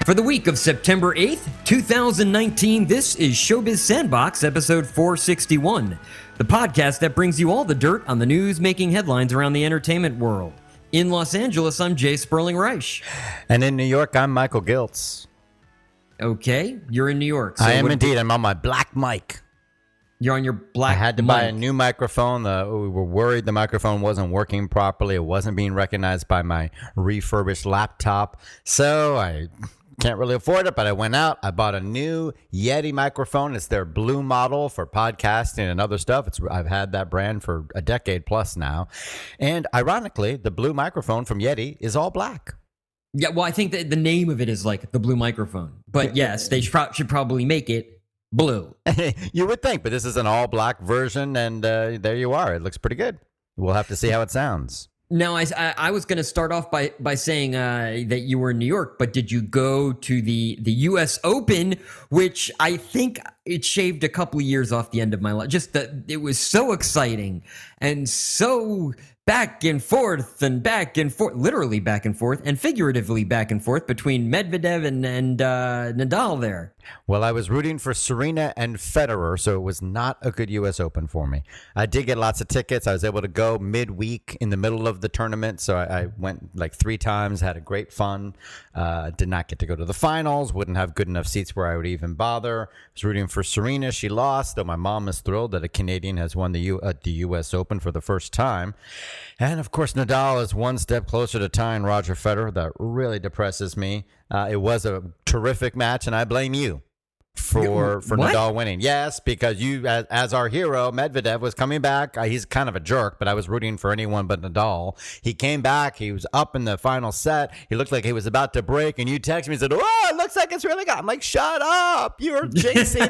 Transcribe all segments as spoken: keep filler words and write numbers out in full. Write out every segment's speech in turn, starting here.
For the week of September eighth, two thousand nineteen, this is Showbiz Sandbox, episode four sixty-one, the podcast that brings you all the dirt on the news making headlines around the entertainment world. In Los Angeles, I'm Jay Sperling Reich. And in New York, I'm Michael Giltz. Okay, you're in New York. So I am what- indeed. I'm on my black mic. You're on your black I had to mic. buy a new microphone. The, we were worried the microphone wasn't working properly. It wasn't being recognized by my refurbished laptop. So I can't really afford it, but I went out. I bought a new Yeti microphone. It's their blue model for podcasting and other stuff. It's I've had that brand for a decade plus now. And ironically, the blue microphone from Yeti is all black. Yeah, well, I think that the name of it is like the blue microphone. But yes, they should, pro- should probably make it blue. You would think, but this is an all black version, and uh, there you are. It looks pretty good. We'll have to see how it sounds. Now, I, I, I was going to start off by by saying uh, that you were in New York, but did you go to the, the U S Open, which I think it shaved a couple of years off the end of my life. Just that it was so exciting and so back and forth and back and forth, literally back and forth and figuratively back and forth between Medvedev and, and uh, Nadal there. Well, I was rooting for Serena and Federer, so it was not a good U S Open for me. I did get lots of tickets. I was able to go midweek in the middle of the tournament, so I, I went like three times, had a great fun. Uh, did not get to go to the finals, wouldn't have good enough seats where I would even bother. I was rooting for Serena. She lost, though my mom is thrilled that a Canadian has won the, U- uh, the U S Open for the first time. And, of course, Nadal is one step closer to tying Roger Federer. That really depresses me. Uh, it was a terrific match, and I blame you for for What? Nadal winning. Yes, because you, as, as our hero, Medvedev was coming back. Uh, he's kind of a jerk, but I was rooting for anyone but Nadal. He came back. He was up in the final set. He looked like he was about to break, and you texted me and said, "Oh, it looks like it's really good." I'm like, "Shut up! You're jinxing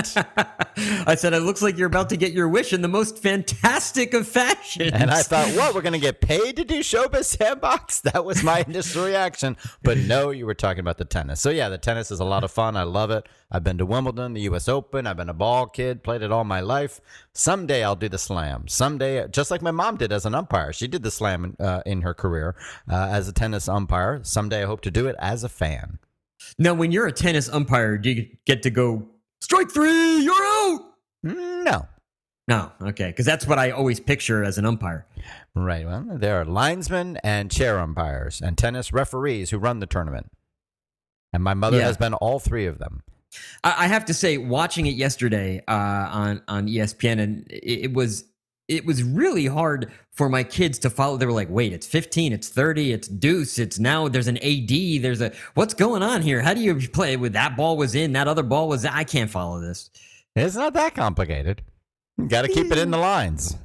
it." I said, it looks like you're about to get your wish in the most fantastic of fashions. And I thought, what? We're going to get paid to do Showbiz Sandbox? That was my initial reaction. But no, you were talking about the tennis. So yeah, the tennis is a lot of fun. I love it. I've been to Wimbledon, the U S Open. I've been a ball kid, played it all my life. Someday I'll do the slam. Someday, just like my mom did as an umpire. She did the slam uh, in her career uh, as a tennis umpire. Someday I hope to do it as a fan. Now, when you're a tennis umpire, do you get to go, strike three, you're out? No. No, okay, because that's what I always picture as an umpire. Right. Well, there are linesmen and chair umpires and tennis referees who run the tournament. And my mother Yeah. has been all three of them. I, I have to say, watching it yesterday uh, on on E S P N, and it, it was it was really hard for my kids to follow. They were like, "Wait, it's fifteen, it's thirty, it's deuce, it's now there's an A D, there's a what's going on here? How do you play with that ball was in, that other ball was? I can't follow this." It's not that complicated. You got to keep it in the lines.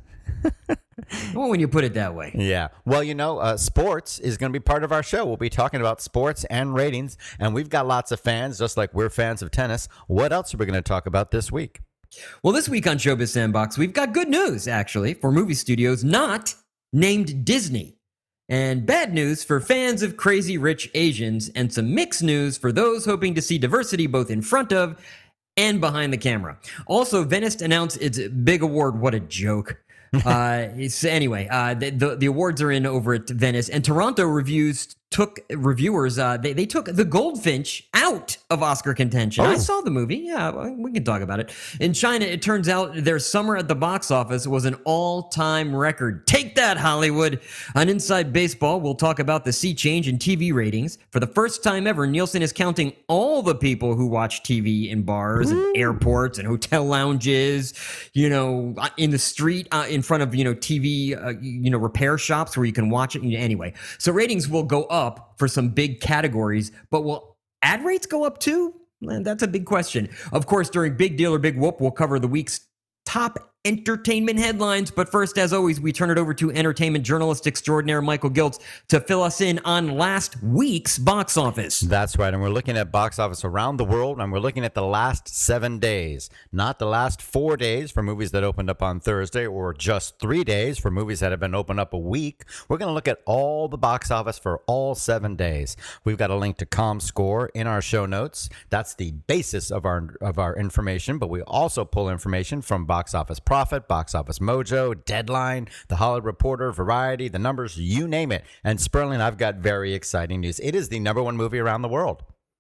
Well, when you put it that way. Yeah. Well, you know, uh, sports is going to be part of our show. We'll be talking about sports and ratings, and we've got lots of fans, just like we're fans of tennis. What else are we going to talk about this week? Well, this week on Showbiz Sandbox, we've got good news, actually, for movie studios not named Disney. And bad news for fans of Crazy Rich Asians, and some mixed news for those hoping to see diversity both in front of and behind the camera. Also, Venice announced its big award. What a joke. uh, it's, anyway, uh, the, the the awards are in over at Venice, and Toronto reviews took reviewers. Uh, they they took The Goldfinch out of Oscar contention. Oh. I saw the movie. Yeah, well, we can talk about it. In China, it turns out their summer at the box office was an all-time record. Take that, Hollywood! On Inside Baseball, we'll talk about the sea change in T V ratings. For the first time ever, Nielsen is counting all the people who watch T V in bars and airports and hotel lounges. You know, in the street, uh, in front of you know T V, uh, you know repair shops where you can watch it. Anyway, so ratings will go up for some big categories, but will ad rates go up too? Man, that's a big question. Of course, during Big Deal or Big Whoop, we'll cover the week's top entertainment headlines. But first, as always, we turn it over to entertainment journalist extraordinaire Michael Giltz to fill us in on last week's box office. That's right. And we're looking at box office around the world, and we're looking at the last seven days, not the last four days for movies that opened up on Thursday, or just three days for movies that have been opened up a week. We're going to look at all the box office for all seven days. We've got a link to ComScore in our show notes. That's the basis of our of our information, but we also pull information from Box Office Profit, Box Office Mojo, Deadline, The Hollywood Reporter, Variety, The Numbers, you name it. And Sperling, I've got very exciting news. It is the number one movie around the world.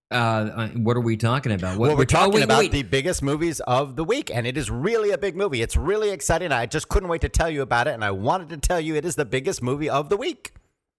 Uh, uh, what are we talking about? What, Well, we're which- oh, talking wait, about wait. the biggest movies of the week, and it is really a big movie. It's really exciting. I just couldn't wait to tell you about it, and I wanted to tell you it is the biggest movie of the week.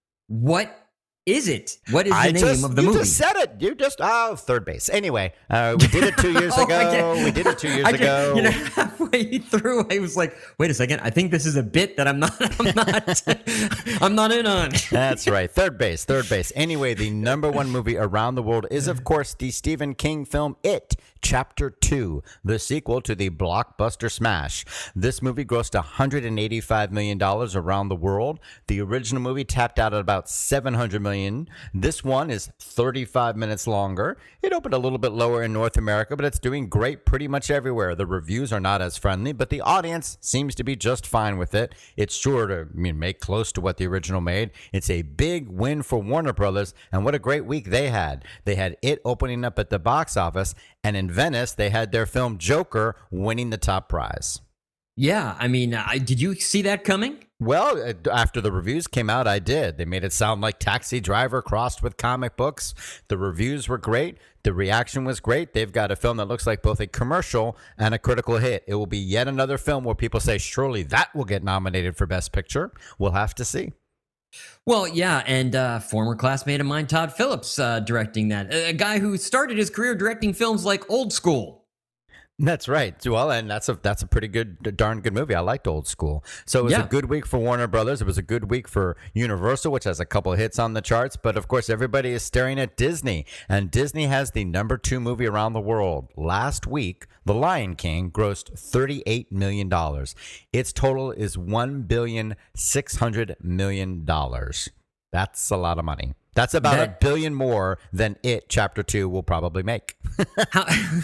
What is it? What is the I name just, of the you movie? just said it. You just, oh, third base. Anyway, uh, we did it two years Oh, I ago. get- We did it two years I just- ago. You know, halfway through, I was like, "Wait a second! I think this is a bit that I'm not, I'm not, I'm not in on." That's right. Third base, third base. Anyway, the number one movie around the world is, of course, the Stephen King film It, Chapter two, the sequel to the blockbuster smash. This movie grossed one hundred eighty-five million dollars around the world. The original movie tapped out at about seven hundred million dollars. This one is thirty-five minutes longer. It opened a little bit lower in North America, but it's doing great pretty much everywhere. The reviews are not as friendly, but the audience seems to be just fine with it. It's sure to I mean, make close to what the original made. It's a big win for Warner Brothers, and what a great week they had. They had It opening up at the box office, and in Venice, they had their film Joker winning the top prize. Yeah, I mean, I, did you see that coming? Well, uh, after the reviews came out, I did. They made it sound like Taxi Driver crossed with comic books. The reviews were great. The reaction was great. They've got a film that looks like both a commercial and a critical hit. It will be yet another film where people say, surely that will get nominated for Best Picture. We'll have to see. Well, yeah, and uh, former classmate of mine, Todd Phillips, uh, directing that. A, a guy who started his career directing films like Old School. That's right. Well, and that's a that's a pretty good, darn good movie. I liked Old School. So it was Yeah. a good week for Warner Brothers. It was a good week for Universal, which has a couple of hits on the charts. But of course, everybody is staring at Disney, and Disney has the number two movie around the world. Last week, The Lion King grossed thirty-eight million dollars. Its total is one billion six hundred million dollars. That's a lot of money. That's about That- a billion more than It Chapter two will probably make. How,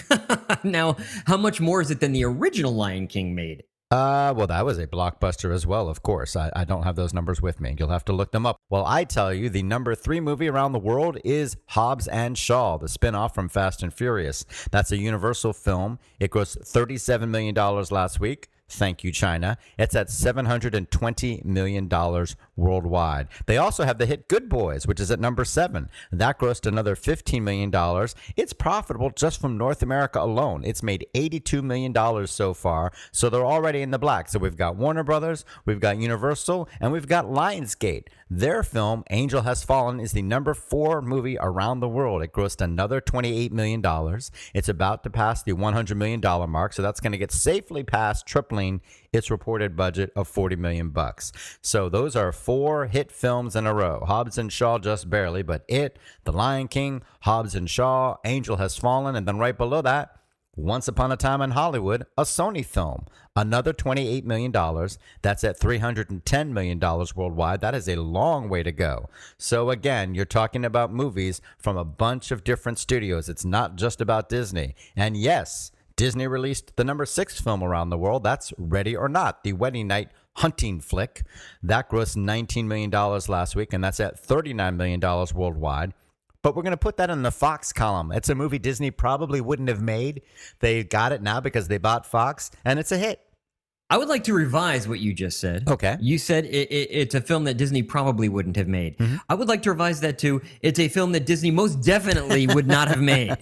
now, how much more is it than the original Lion King made? Uh, well, that was a blockbuster as well, of course. I, I don't have those numbers with me. You'll have to look them up. Well, I tell you, the number three movie around the world is Hobbs and Shaw, the spinoff from Fast and Furious. That's a Universal film. It grossed thirty-seven million dollars last week. Thank you, China. It's at seven hundred twenty million dollars worldwide. They also have the hit Good Boys, which is at number seven. That grossed another fifteen million dollars. It's profitable just from North America alone. It's made eighty-two million dollars so far, so they're already in the black. So we've got Warner Brothers, we've got Universal, and we've got Lionsgate. Their film, Angel Has Fallen, is the number four movie around the world. It grossed another twenty-eight million dollars. It's about to pass the one hundred million dollars mark, so that's going to get safely past tripling its reported budget of forty million bucks. So those are four hit films in a row. Hobbs and Shaw just barely, but It, The Lion King, Hobbs and Shaw, Angel Has Fallen, and then right below that, Once Upon a Time in Hollywood, a Sony film. Another twenty-eight million dollars. That's at three hundred ten million dollars worldwide. That is a long way to go. So again, you're talking about movies from a bunch of different studios. It's not just about Disney. And yes, Disney released the number six film around the world. That's Ready or Not, the wedding night hunting flick. That grossed nineteen million dollars last week, and that's at thirty-nine million dollars worldwide. But we're going to put that in the Fox column. It's a movie Disney probably wouldn't have made. They got it now because they bought Fox, and it's a hit. I would like to revise what you just said. Okay. You said it, it, it's a film that Disney probably wouldn't have made. Mm-hmm. I would like to revise that to it's a film that Disney most definitely would not have made.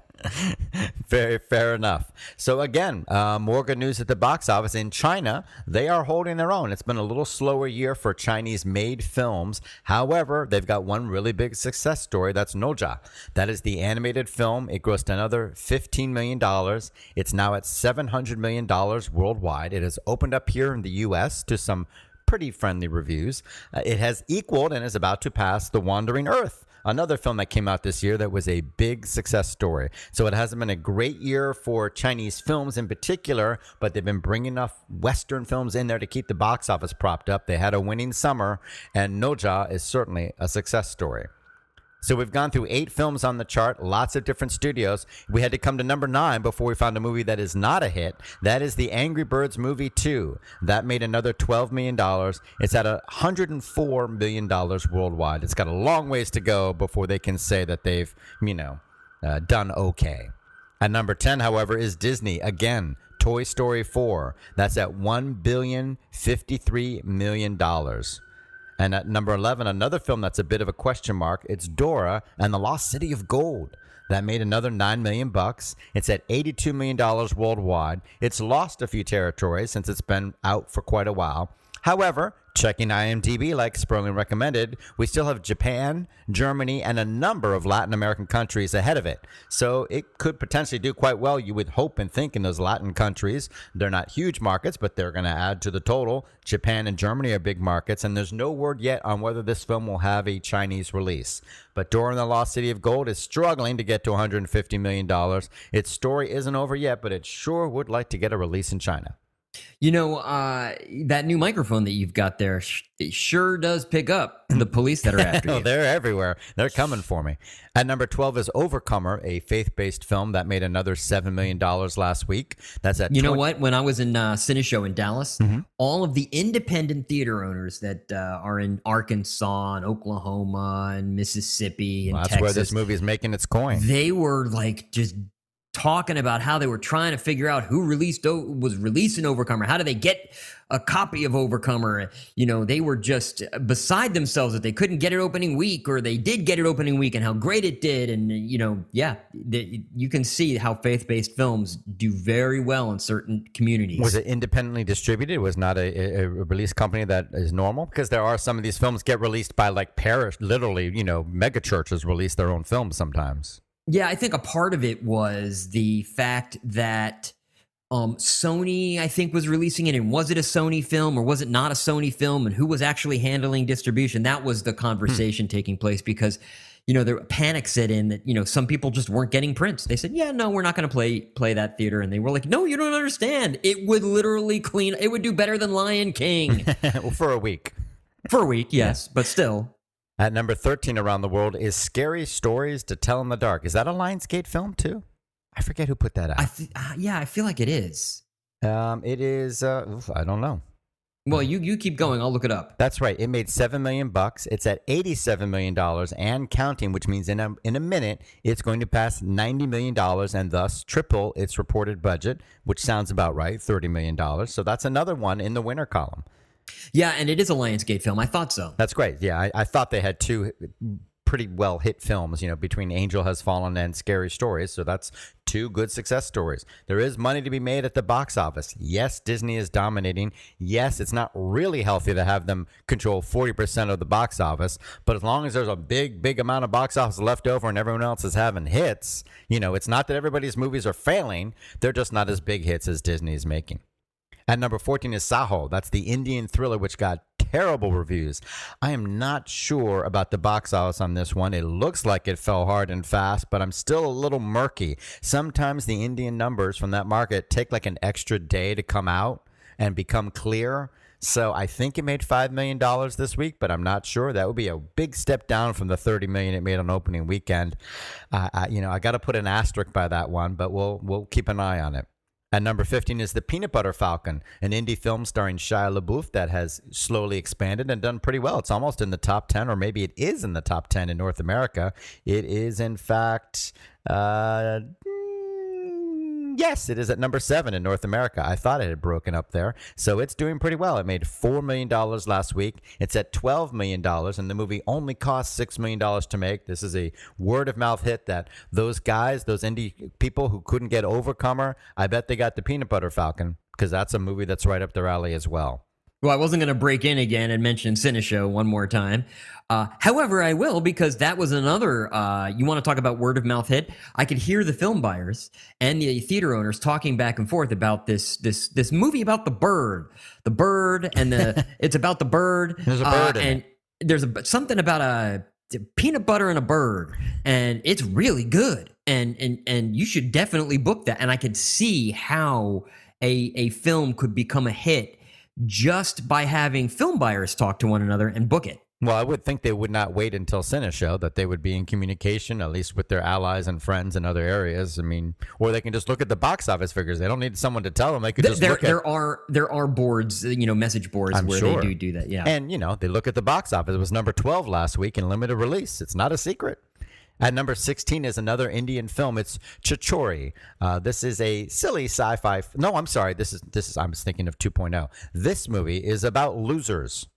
Very fair enough. So again, uh, more good news at the box office. In China, they are holding their own. It's been a little slower year for Chinese-made films. However, they've got one really big success story. That's Noja. That is the animated film. It grossed another fifteen million dollars. It's now at seven hundred million dollars worldwide. It has opened up here in the U S to some pretty friendly reviews. Uh, it has equaled and is about to pass The Wandering Earth, another film that came out this year that was a big success story. So it hasn't been a great year for Chinese films in particular, but they've been bringing enough Western films in there to keep the box office propped up. They had a winning summer, and Noja is certainly a success story. So we've gone through eight films on the chart, lots of different studios. We had to come to number nine before we found a movie that is not a hit. That is the Angry Birds movie two. That made another twelve million dollars. It's at one hundred four million dollars worldwide. It's got a long ways to go before they can say that they've, you know, uh, done okay. At number ten, however, is Disney. Again, Toy Story four. That's at one billion fifty-three million dollars. And at number eleven, another film that's a bit of a question mark, it's Dora and the Lost City of Gold. That made another nine million bucks. It's at eighty-two million dollars worldwide. It's lost a few territories since it's been out for quite a while. However, checking IMDb like Sperling recommended, we still have Japan, Germany, and a number of Latin American countries ahead of it. So it could potentially do quite well, you would hope and think, in those Latin countries. They're not huge markets, but they're going to add to the total. Japan and Germany are big markets, and there's no word yet on whether this film will have a Chinese release. But Dora and the Lost City of Gold is struggling to get to one hundred fifty million dollars. Its story isn't over yet, but it sure would like to get a release in China. You know, uh, that new microphone that you've got there sh- it sure does pick up the police that are after you. They're everywhere. They're coming for me. At number twelve is Overcomer, a faith-based film that made another seven million dollars last week. That's at You know twenty what? When I was in uh, Cineshow in Dallas, Mm-hmm. all of the independent theater owners that uh, are in Arkansas and Oklahoma and Mississippi and Well, that's Texas, where this movie is making its coin. they were like just talking about how they were trying to figure out who released o- was releasing Overcomer. How do they get a copy of Overcomer? You know, they were just beside themselves that they couldn't get it opening week, or they did get it opening week, and how great it did. And you know, yeah, the, you can see how faith-based films do very well in certain communities. Was it independently distributed? It was not a, a, a release company that is normal? Because there are some of these films get released by like parish, literally, you know, mega churches release their own films sometimes. Yeah, I think a part of it was the fact that um, Sony, I think, was releasing it. And was it a Sony film or was it not a Sony film? And who was actually handling distribution? That was the conversation taking place because, you know, the panic set in that, you know, some people just weren't getting prints. They said, yeah, no, we're not going to play play that theater. And they were like, no, you don't understand. It would literally clean. It would do better than Lion King. Well, for a week. For a week, yes, but still. At number thirteen around the world is Scary Stories to Tell in the Dark. Is that a Lionsgate film too? I forget who put that out. I th- uh, yeah, I feel like it is. Um, it is. Uh, oof, I don't know. Well, you you keep going. I'll look it up. That's right. It made seven million bucks. It's at eighty-seven million dollars and counting, which means in a in a minute it's going to pass ninety million dollars and thus triple its reported budget, which sounds about right, thirty million dollars. So that's another one in the winner column. Yeah, and it is a Lionsgate film. I thought so. That's great. Yeah, I, I thought they had two pretty well hit films, you know, between Angel Has Fallen and Scary Stories. So that's two good success stories. There is money to be made at the box office. Yes, Disney is dominating. Yes, it's not really healthy to have them control forty percent of the box office. But as long as there's a big, big amount of box office left over and everyone else is having hits, you know, it's not that everybody's movies are failing. They're just not as big hits as Disney is making. At number fourteen is Saho. That's the Indian thriller, which got terrible reviews. I am not sure about the box office on this one. It looks like it fell hard and fast, but I'm still a little murky. Sometimes the Indian numbers from that market take like an extra day to come out and become clear. So I think it made five million dollars this week, but I'm not sure. That would be a big step down from the thirty million dollars it made on opening weekend. Uh, I, you know, I got to put an asterisk by that one, but we'll we'll keep an eye on it. At number fifteen is The Peanut Butter Falcon, an indie film starring Shia LaBeouf that has slowly expanded and done pretty well. It's almost in the top ten, or maybe it is in the top ten in North America. It is, in fact, uh, yes, it is at number seven in North America. I thought it had broken up there. So it's doing pretty well. It made four million dollars last week. It's at twelve million dollars, and the movie only cost six million dollars to make. This is a word-of-mouth hit that those guys, those indie people who couldn't get Overcomer, I bet they got The Peanut Butter Falcon, because that's a movie that's right up their alley as well. Well, I wasn't going to break in again and mention Cineshow one more time. Uh, however, I will, because that was another, uh, you want to talk about word of mouth hit? I could hear the film buyers and the theater owners talking back and forth about this this this movie about the bird. The bird, and the it's about the bird. There's a bird uh, in and it. There's a, something about a peanut butter and a bird, and it's really good. And and and you should definitely book that. And I could see how a a film could become a hit just by having film buyers talk to one another and book it. Well, I would think they would not wait until Cineshow, that they would be in communication, at least with their allies and friends in other areas. I mean, or they can just look at the box office figures. They don't need someone to tell them. They could just there, look at... there are there are boards, you know, message boards I'm where sure. they do do that. Yeah, And, you know, they look at the box office. It was number twelve last week in limited release. It's not a secret. At number sixteen is another Indian film. It's Chichori. Uh, this is a silly sci-fi. F- no, I'm sorry. This is this is. I was thinking of two point oh. This movie is about losers.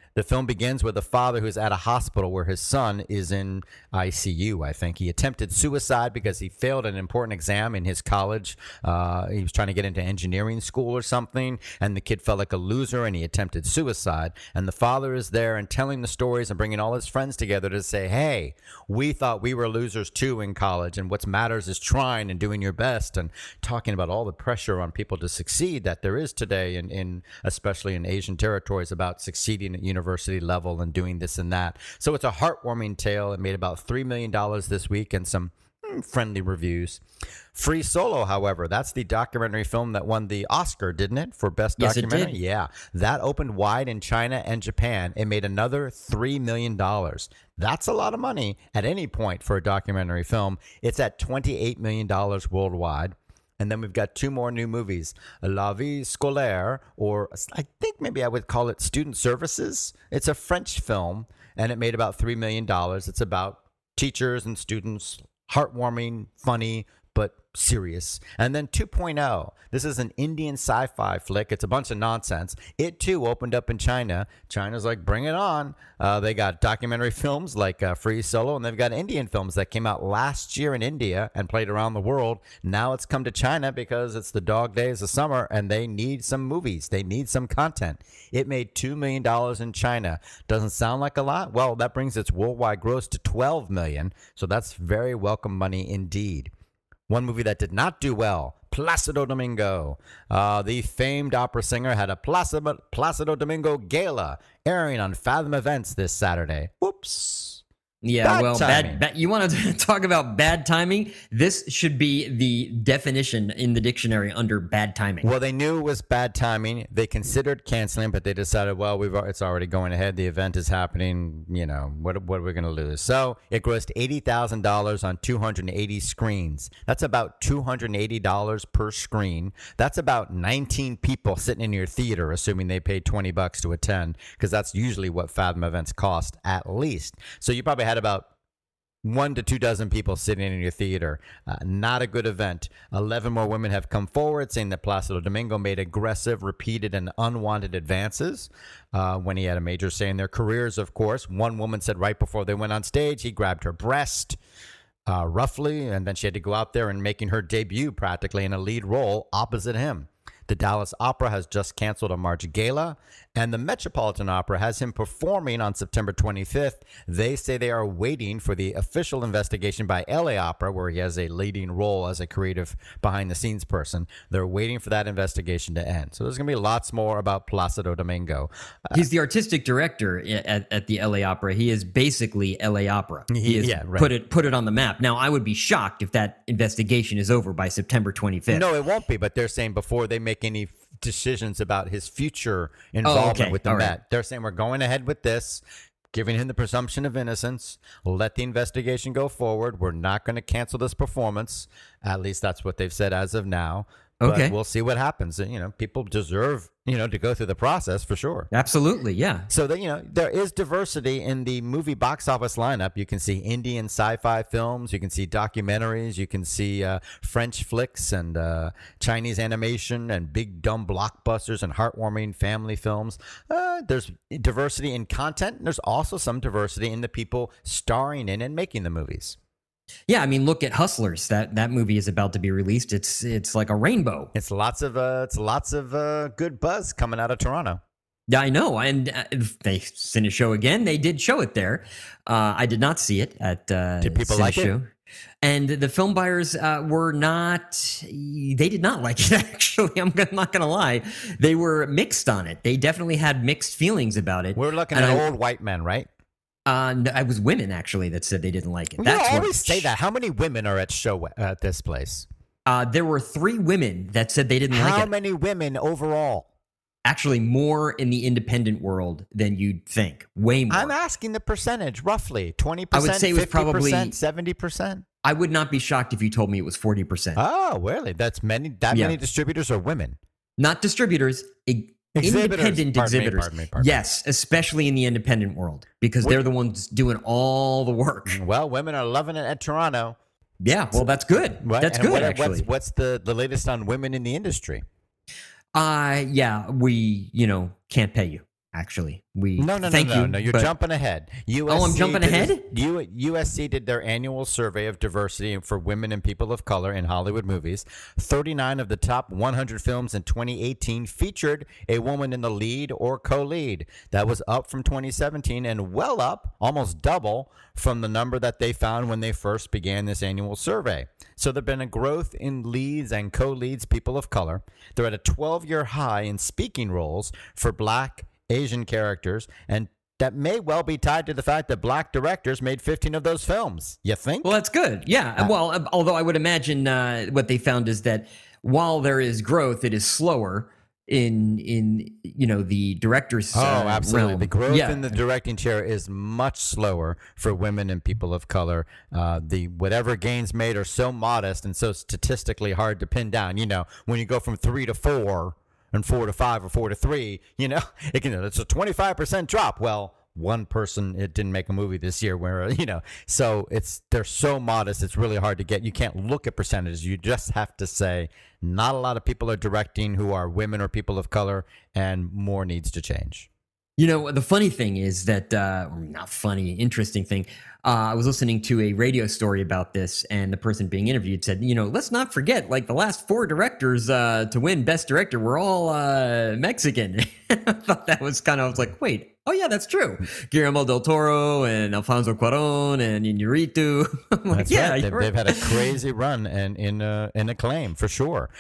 The film begins with a father who's at a hospital where his son is in I C U, I think. He attempted suicide because he failed an important exam in his college. Uh, he was trying to get into engineering school or something, and the kid felt like a loser, and he attempted suicide. And the father is there and telling the stories and bringing all his friends together to say, hey, we thought we were losers too in college, and what matters is trying and doing your best, and talking about all the pressure on people to succeed that there is today, in, in especially in Asian territories, about succeeding at university level and doing this and that. So it's a heartwarming tale. It made about three million dollars this week and some mm, friendly reviews. Free Solo, however, that's the documentary film that won the Oscar, didn't it, for Best Yes, it Documentary? did. Yeah. That opened wide in China and Japan. It made another three million dollars. That's a lot of money at any point for a documentary film. It's at twenty-eight million dollars worldwide. And then we've got two more new movies, La Vie Scolaire, or I think maybe I would call it Student Services. It's a French film, and it made about three million dollars. It's about teachers and students, heartwarming, funny, but serious. And then two point oh. This is an Indian sci-fi flick. It's a bunch of nonsense. It, too, opened up in China. China's like, bring it on. Uh, they got documentary films like uh, Free Solo, and they've got Indian films that came out last year in India and played around the world. Now it's come to China because it's the dog days of summer, and they need some movies. They need some content. It made two million dollars in China. Doesn't sound like a lot? Well, that brings its worldwide gross to twelve million dollars, so that's very welcome money indeed. One movie that did not do well, Placido Domingo. Uh, the famed opera singer had a Placido, Placido Domingo gala airing on Fathom Events this Saturday. Whoops. Yeah, Bad well, timing. bad, bad. You want to talk about bad timing? This should be the definition in the dictionary under bad timing. Well, they knew it was bad timing. They considered canceling, but they decided, well, we've it's already going ahead. The event is happening. You know, what what are we going to lose? So it grossed eighty thousand dollars on two hundred eighty screens. That's about two hundred eighty dollars per screen. That's about nineteen people sitting in your theater, assuming they paid twenty bucks to attend, because that's usually what Fathom events cost at least. So you probably had about one to two dozen people sitting in your theater. Uh, not a good event. eleven more women have come forward saying that Placido Domingo made aggressive, repeated, and unwanted advances uh, when he had a major say in their careers, of course. One woman said right before they went on stage, he grabbed her breast, uh, roughly, and then she had to go out there and making her debut practically in a lead role opposite him. The Dallas Opera has just canceled a March gala, and the Metropolitan Opera has him performing on September twenty-fifth. They say they are waiting for the official investigation by L A Opera, where he has a leading role as a creative behind-the-scenes person. They're waiting for that investigation to end. So there's going to be lots more about Placido Domingo. Uh, He's the artistic director at, at the L A Opera. He is basically L A Opera. He has Yeah, right. put it put it on the map. Now, I would be shocked if that investigation is over by September twenty-fifth. No, it won't be, but they're saying before they make any decisions about his future involvement okay. with the All Met, right. they're saying we're going ahead with this, giving him the presumption of innocence, let the investigation go forward. We're not going to cancel this performance. At least that's what they've said as of now. But Okay. we'll see what happens. You know, people deserve, you know, to go through the process for sure. Absolutely, yeah. So that, you know, there is diversity in the movie box office lineup. You can see Indian sci-fi films, you can see documentaries, you can see uh, French flicks and uh, Chinese animation and big dumb blockbusters and heartwarming family films. Uh, there's diversity in content. And there's also some diversity in the people starring in and making the movies. Yeah, I mean, look at Hustlers. That that movie is about to be released. It's it's like a rainbow. It's lots of uh, it's lots of uh, good buzz coming out of Toronto. Yeah, I know. And uh, they Cine Show again. They did show it there. Uh, I did not see it at uh, Did people Cine like it? Show. And the film buyers uh, were not, they did not like it, actually. I'm not going to lie. They were mixed on it. They definitely had mixed feelings about it. We're looking And at I- old white men, right? Uh, no, it was women, actually, that said they didn't like it. You That's what- always say that. How many women are at show at this place? Uh, there were three women that said they didn't How like it. many women overall? Actually, more in the independent world than you'd think. Way more. I'm asking the percentage, roughly twenty I percent, would say it was probably- seventy percent. I would not be shocked if you told me it was forty percent. Oh, really? That's many. That Yeah. many distributors are women. Not distributors, e- Exhibitors. independent Pardon me, exhibitors. pardon me, pardon me. Yes, especially in the independent world because What- they're the ones doing all the work. Well, women are loving it at Toronto. Yeah, well, that's good. Right? That's And good, what- actually. What's, what's the, the latest on women in the industry? Uh, yeah, we, you know, can't pay you. Actually, we No, no, thank no, no, you, no. You're but- jumping ahead. U S C Oh, I'm jumping did ahead? this- U- USC did their annual survey of diversity for women and people of color in Hollywood movies. thirty-nine of the top one hundred films in twenty eighteen featured a woman in the lead or co-lead. That was up from twenty seventeen and well up, almost double, from the number that they found when they first began this annual survey. So there's been a growth in leads and co-leads, people of color. They're at a twelve-year high in speaking roles for black, Asian characters, and that may well be tied to the fact that black directors made fifteen of those films. You think? Well, that's good. Yeah. Uh, well, uh, although I would imagine uh, what they found is that while there is growth, it is slower in in you know the director's Oh, uh, absolutely. realm. The growth yeah. in the directing chair is much slower for women and people of color. Uh, the whatever gains made are so modest and so statistically hard to pin down. You know, when you go from three to four and four to five or four to three, you know, it can, it's a twenty-five percent drop. Well, one person, it didn't make a movie this year where, you know, so it's, they're so modest. It's really hard to get. You can't look at percentages. You just have to say not a lot of people are directing who are women or people of color, and more needs to change. You know, the funny thing is that, uh, or not funny, interesting thing. Uh, I was listening to a radio story about this, and the person being interviewed said, you know, let's not forget, like the last four directors uh, to win Best Director were all uh, Mexican. I thought that was kind of, I was like, wait, oh yeah, that's true. Guillermo del Toro and Alfonso Cuarón and Iñárritu. I'm like, That's yeah, right. you're They've, they've had a crazy run and in uh, in acclaim for sure.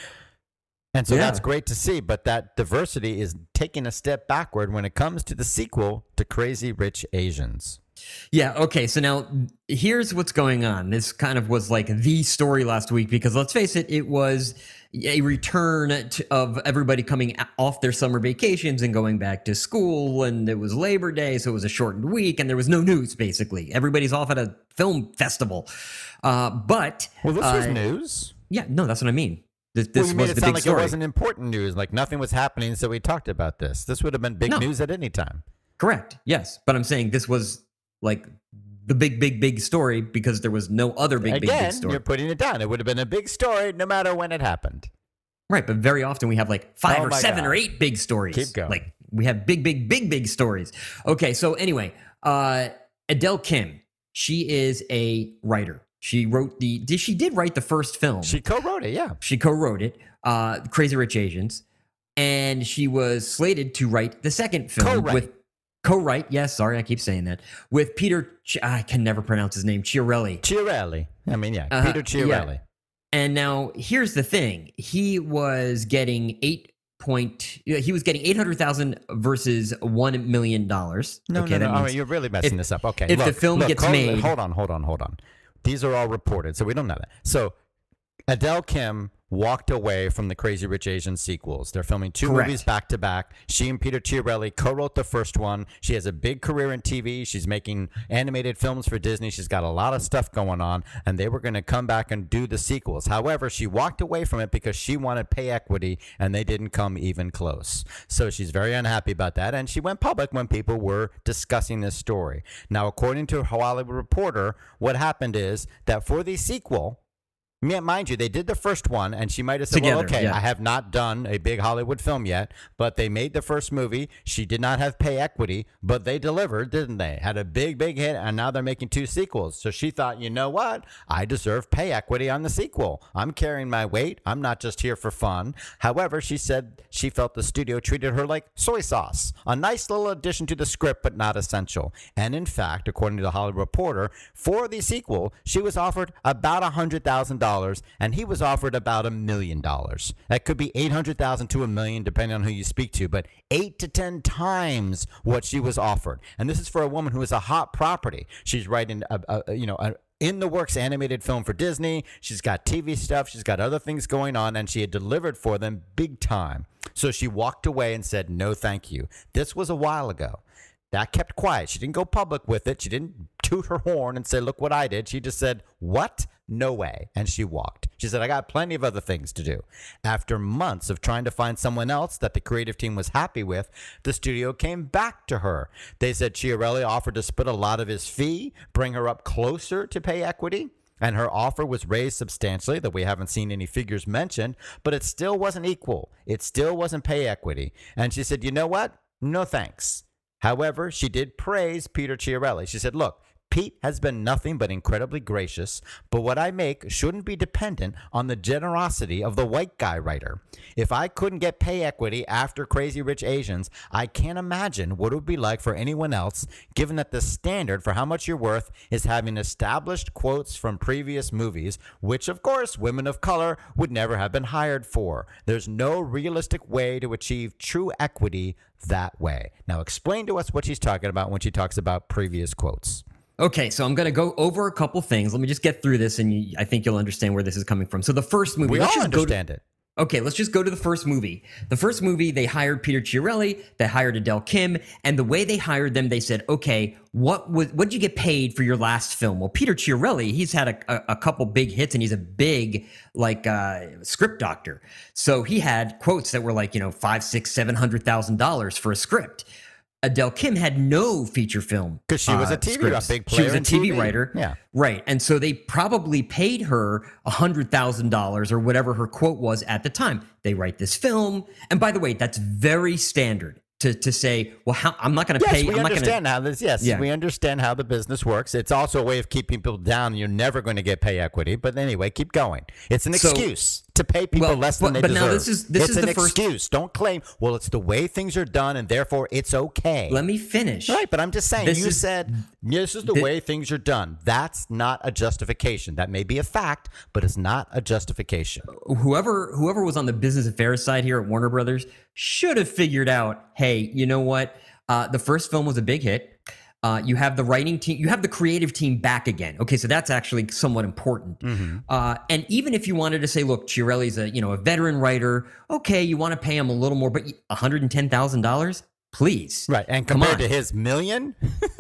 And so Yeah. that's great to see, but that diversity is taking a step backward when it comes to the sequel to Crazy Rich Asians. Yeah, okay, so now here's what's going on. This kind of was like the story last week because let's face it, it was a return to, of everybody coming off their summer vacations and going back to school, and it was Labor Day, so it was a shortened week, and there was no news, basically. Everybody's off at a film festival. Uh, but... Well, this was uh, news. Yeah, no, that's what I mean. This, this Well, you was made it the sound big like story. it wasn't important news, like nothing was happening, so we talked about this. This would have been big No. news at any time. Correct, yes, but I'm saying this was like the big, big, big story because there was no other big, big, Again, big story. you're putting it down. It would have been a big story no matter when it happened. Right, but very often we have like five Oh or my seven God. or eight big stories. Keep going. Like we have big, big, big, big stories. Okay, so anyway, uh, Adele Kim, she is a writer. She wrote the. Did she did write the first film? She co-wrote it, yeah. She co-wrote it, uh, Crazy Rich Asians, and she was slated to write the second film Co-write. with co-write. Yes, sorry, I keep saying that with Peter. Ch- I can never pronounce his name. Chiarelli. Chiarelli. I mean, yeah, Uh-huh, Peter Chiarelli. yeah. And now here's the thing: he was getting eight point. He was getting eight hundred thousand versus one million dollars. No, okay, no, that no. All means- right, you're really messing if- this up. Okay. if the look, film look, gets hold, made- Hold on, hold on, hold on. These are all reported, so we don't know that. So Adele Kim walked away from the Crazy Rich Asians sequels. They're filming two Correct. movies back to back. She and Peter Chiarelli co-wrote the first one. She has a big career in T V. She's making animated films for Disney. She's got a lot of stuff going on, and they were going to come back and do the sequels. However, she walked away from it because she wanted pay equity, and they didn't come even close. So she's very unhappy about that, and she went public when people were discussing this story. Now, according to Hollywood Reporter, what happened is that for the sequel, Yeah, mind you, they did the first one, and she might have said, well, Together, okay, yeah. I have not done a big Hollywood film yet, but they made the first movie. She did not have pay equity, but they delivered, didn't they? Had a big, big hit, and now they're making two sequels. So she thought, you know what? I deserve pay equity on the sequel. I'm carrying my weight. I'm not just here for fun. However, she said she felt the studio treated her like soy sauce, a nice little addition to the script, but not essential. And in fact, according to the Hollywood Reporter, for the sequel, she was offered about one hundred thousand dollars. And he was offered about a million dollars. That could be eight hundred thousand to a million, depending on who you speak to, but eight to ten times what she was offered. And this is for a woman who is a hot property. She's writing, a, a, you know, a, in the works animated film for Disney. She's got T V stuff. She's got other things going on, and she had delivered for them big time. So she walked away and said, no, thank you. This was a while ago. That kept quiet. She didn't go public with it. She didn't toot her horn and say, look what I did. She just said, what? No way. And she walked. She said, I got plenty of other things to do. After months of trying to find someone else that the creative team was happy with, the studio came back to her. They said Chiarelli offered to split a lot of his fee, bring her up closer to pay equity. And her offer was raised substantially, though we haven't seen any figures mentioned, but it still wasn't equal. It still wasn't pay equity. And she said, you know what? no thanks. However, she did praise Peter Chiarelli. She said, look, Pete has been nothing but incredibly gracious, but what I make shouldn't be dependent on the generosity of the white guy writer. If I couldn't get pay equity after Crazy Rich Asians, I can't imagine what it would be like for anyone else, given that the standard for how much you're worth is having established quotes from previous movies, which, of course, women of color would never have been hired for. There's no realistic way to achieve true equity that way. Now, explain to us what she's talking about when she talks about previous quotes. Okay, so I'm going to go over a couple things. Let me just get through this, and you, I think you'll understand where this is coming from. So the first movie, we let's all just understand go to, it. Okay, let's just go to the first movie. The first movie, they hired Peter Chiarelli, they hired Adele Kim, and the way they hired them, they said, okay, what was what did you get paid for your last film? Well, Peter Chiarelli, he's had a, a, a couple big hits, and he's a big like uh, script doctor. So he had quotes that were like, you know, five, six, seven hundred thousand dollars for a script. Adele Kim had no feature film because she was uh, a T V scripts. a big player. She was a T V, T V writer, yeah, right. And so they probably paid her a hundred thousand dollars or whatever her quote was at the time. They write this film, and by the way, that's very standard to to say, well, how, I'm not going to yes, pay. We I'm understand not how this. Yes, yeah. we understand how the business works. It's also a way of keeping people down. You're never going to get pay equity, but anyway, keep going. It's an So, excuse to pay people well, less but, than they but deserve. now this is this it's is an the first. excuse. Don't claim. Well, it's the way things are done, and therefore it's okay. Let me finish. Right, but I'm just saying. This You is- said this is the thi- way things are done. That's not a justification. That may be a fact, but it's not a justification. whoever whoever was on the business affairs side here at Warner Brothers should have figured out, hey, you know what? Uh, the first film was a big hit. Uh, you have the writing team, you have the creative team back again. Okay, so that's actually somewhat important. Mm-hmm. Uh, and even if you wanted to say, look, Chiarelli's a you know a veteran writer, okay, you want to pay him a little more, but one hundred ten thousand dollars, please, Right, and Come compared on. to his million,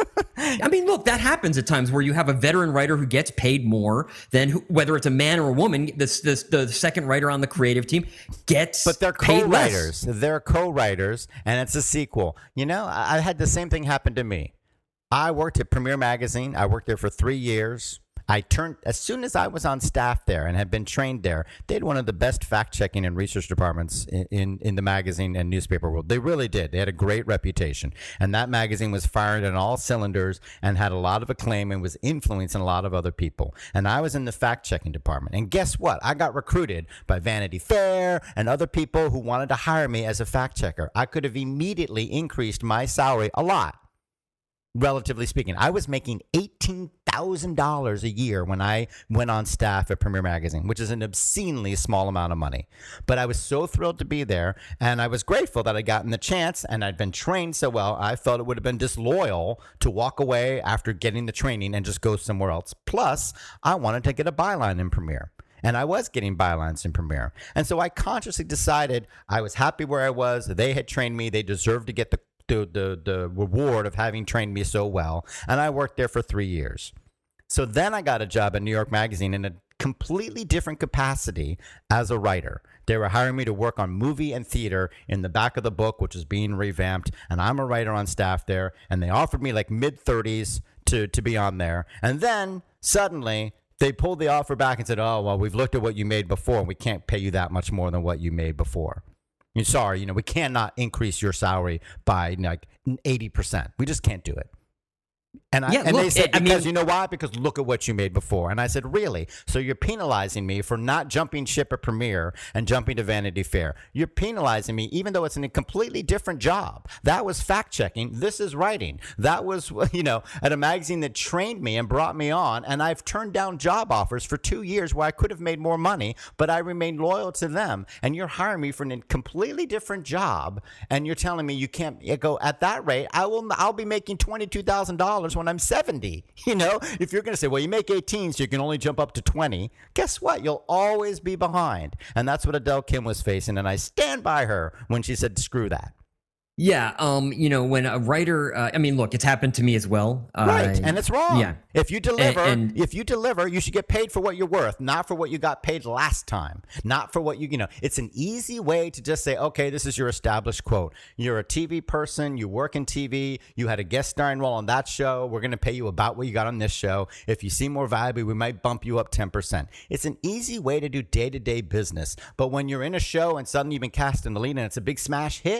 I mean, look, that happens at times where you have a veteran writer who gets paid more than who, whether it's a man or a woman. This, this, the second writer on the creative team gets but they're paid less. co-writers. They're co-writers, and it's a sequel. You know, I, I had the same thing happen to me. I worked at Premiere Magazine. I worked there for three years. I turned as soon as I was on staff there and had been trained there. They had one of the best fact-checking and research departments in, in, in the magazine and newspaper world. They really did. They had a great reputation, and that magazine was firing on all cylinders and had a lot of acclaim and was influencing a lot of other people. And I was in the fact-checking department. And guess what? I got recruited by Vanity Fair and other people who wanted to hire me as a fact-checker. I could have immediately increased my salary a lot. Relatively speaking, I was making eighteen thousand dollars a year when I went on staff at Premiere Magazine, which is an obscenely small amount of money. But I was so thrilled to be there, and I was grateful that I'd gotten the chance, and I'd been trained so well, I felt it would have been disloyal to walk away after getting the training and just go somewhere else. Plus, I wanted to get a byline in Premiere. And I was getting bylines in Premiere. And so I consciously decided I was happy where I was. They had trained me. They deserved to get the The, the the reward of having trained me so well, and I worked there for three years. So then I got a job at New York Magazine in a completely different capacity as a writer. They were hiring me to work on movie and theater in the back of the book, which was being revamped, and I'm a writer on staff there, and they offered me like mid-thirties to, to be on there. And then suddenly they pulled the offer back and said, oh, well, we've looked at what you made before, and we can't pay you that much more than what you made before. You're sorry, you know, we cannot increase your salary by like eighty percent. We just can't do it. And, I, Yeah, and look, they said, I because mean- you know why? Because look at what you made before. And I said, really? So you're penalizing me for not jumping ship at Premiere and jumping to Vanity Fair. You're penalizing me even though it's in a completely different job. That was fact-checking. This is writing. That was, you know, at a magazine that trained me and brought me on. And I've turned down job offers for two years where I could have made more money, but I remained loyal to them. And you're hiring me for a completely different job. And you're telling me you can't you go at that rate. I will, I'll be making twenty-two thousand dollars when I'm seventy. You know, if you're going to say, well, you make eighteen, so you can only jump up to twenty, guess what? You'll always be behind. And that's what Adele Kim was facing. And I stand by her when she said, screw that. Yeah, um, you know, when a writer, uh, I mean, look, it's happened to me as well. Right, Uh, and it's wrong. Yeah. If you deliver, And- and- if you deliver, you should get paid for what you're worth, not for what you got paid last time, not for what you, you know. It's an easy way to just say, okay, this is your established quote. You're a T V person, you work in T V, you had a guest starring role on that show. We're going to pay you about what you got on this show. If you seem more valuable, we might bump you up ten percent. It's an easy way to do day-to-day business. But when you're in a show and suddenly you've been cast in the lead and it's a big smash hit,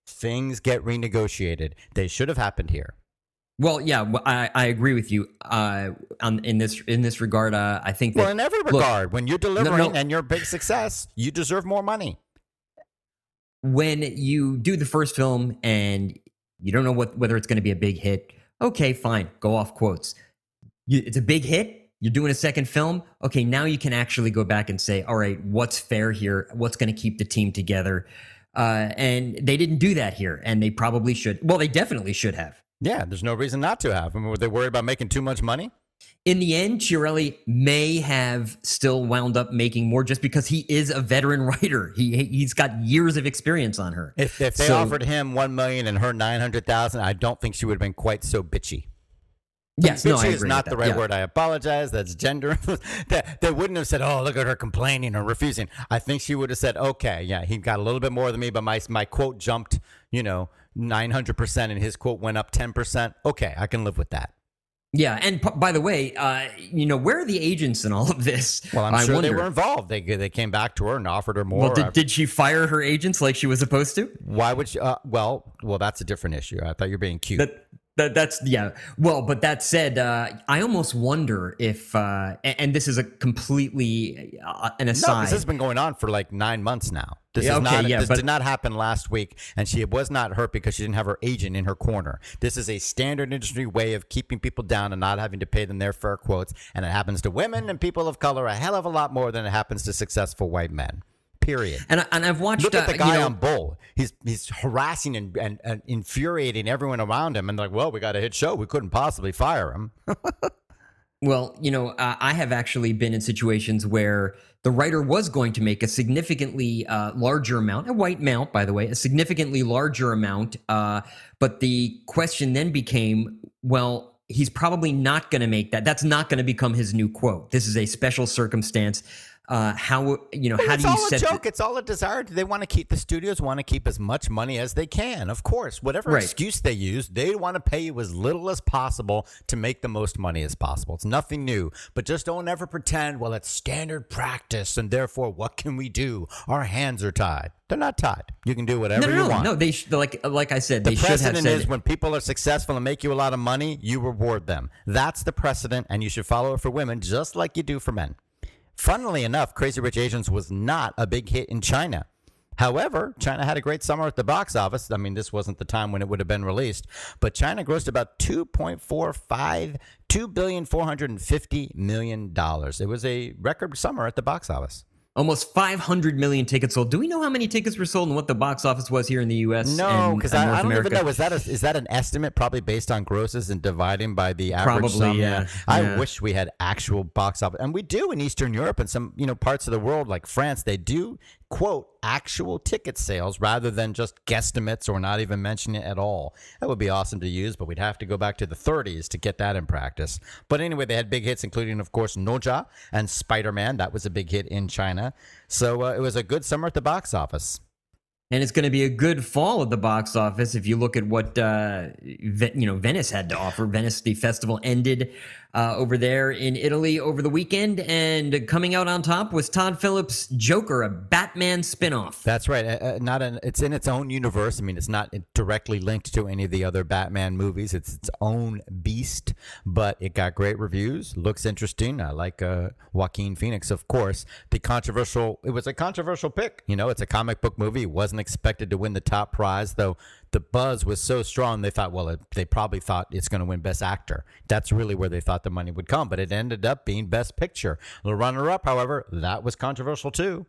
things get renegotiated. They should have happened here. Well, yeah, well, I, I agree with you uh, on, in this in this regard. Uh, I think that, Well, in every look, regard, when you're delivering no, no. and you're a big success, you deserve more money. when you do the first film and you don't know what whether it's going to be a big hit, okay, fine, go off quotes. You, it's a big hit. You're doing a second film. Okay, now you can actually go back and say, all right, what's fair here? What's going to keep the team together? Uh, and they didn't do that here, and they probably should. Well, they definitely should have. Yeah, there's no reason not to have. I mean, were they worried about making too much money? In the end, Chiarelli may have still wound up making more just because he is a veteran writer. He he's got years of experience on her. If if they So- offered him one million and her nine hundred thousand, I don't think she would have been quite so bitchy. Yes, bitchy no, I is agree not with the that. right Yeah. word. I apologize. That's gender. that they wouldn't have said, "Oh, look at her complaining or refusing." I think she would have said, "Okay, yeah, he got a little bit more than me, but my my quote jumped, you know, nine hundred percent, and his quote went up ten percent. Okay, I can live with that." Yeah, and p- by the way, uh, you know, where are the agents in all of this? Well, I'm I sure wonder. they were involved. They they came back to her and offered her more. Well, did, did she fire her agents like she was supposed to? Why would she? Uh, well, well, that's a different issue. I thought you were being cute. That, that that's yeah. Well, but that said, uh, I almost wonder if, uh, and, and this is a completely uh, an No, aside. this has been going on for like nine months now. This Yeah, is okay, not. yeah, this but- did not happen last week, and she was not hurt because she didn't have her agent in her corner. This is a standard industry way of keeping people down and not having to pay them their fair quotes, and it happens to women and people of color a hell of a lot more than it happens to successful white men. Period. and I- and I've watched. Look at the uh, guy you know, on Bull. He's he's harassing and, and, and infuriating everyone around him, and like, well, we got a hit show. We couldn't possibly fire him. Well, you know, uh, I have actually been in situations where the writer was going to make a significantly uh, larger amount, a white mount, by the way, a significantly larger amount. Uh, but the question then became, well, he's probably not going to make that. That's not going to become his new quote. This is a special circumstance. Uh, how you know? How it's do you all a set? joke. the- It's all a desire. They want to keep the studios want to keep as much money as they can. Of course, whatever Right. excuse they use, they want to pay you as little as possible to make the most money as possible. It's nothing new. But just don't ever pretend, well, it's standard practice, and therefore, what can we do? Our hands are tied. They're not tied. You can do whatever no, no, you no, want. no. They sh- like like I said, The they should have precedent said. is when people are successful and make you a lot of money, you reward them. That's the precedent, and you should follow it for women just like you do for men. Funnily enough, Crazy Rich Asians was not a big hit in China. However, China had a great summer at the box office. I mean, this wasn't the time when it would have been released, but China grossed about two point four five, two billion four hundred fifty million dollars. It was a record summer at the box office. Almost five hundred million tickets sold. Do we know how many tickets were sold and what the box office was here in the U S? No, and- because and I, North I don't America? even know. Is that a, is that an estimate? Probably based on grosses and dividing by the average Probably, sum? yeah. I Yeah. wish we had actual box office, and we do in Eastern Europe and some you know parts of the world like France. They do quote actual ticket sales rather than just guesstimates or not even mention it at all. That would be awesome to use, but we'd have to go back to the thirties to get that in practice. But anyway, they had big hits, including, of course, Noja and Spider-Man. That was a big hit in China. So uh, it was a good summer at the box office. And it's going to be a good fall at the box office if you look at what uh, Ve- you know Venice had to offer. Venice, the festival ended uh, over there in Italy over the weekend, and coming out on top was Todd Phillips' Joker, a Batman spinoff. That's right. Uh, uh, not an. It's in its own universe. I mean, it's not directly linked to any of the other Batman movies. It's its own beast, but it got great reviews. Looks interesting. I like uh, Joaquin Phoenix, of course. The controversial. It was a controversial pick. You know, it's a comic book movie. It wasn't expected to win the top prize, though. The buzz was so strong. They thought, well, it, they probably thought it's going to win Best Actor. That's really where they thought the money would come, but it ended up being Best Picture. The runner-up, however, that was controversial too.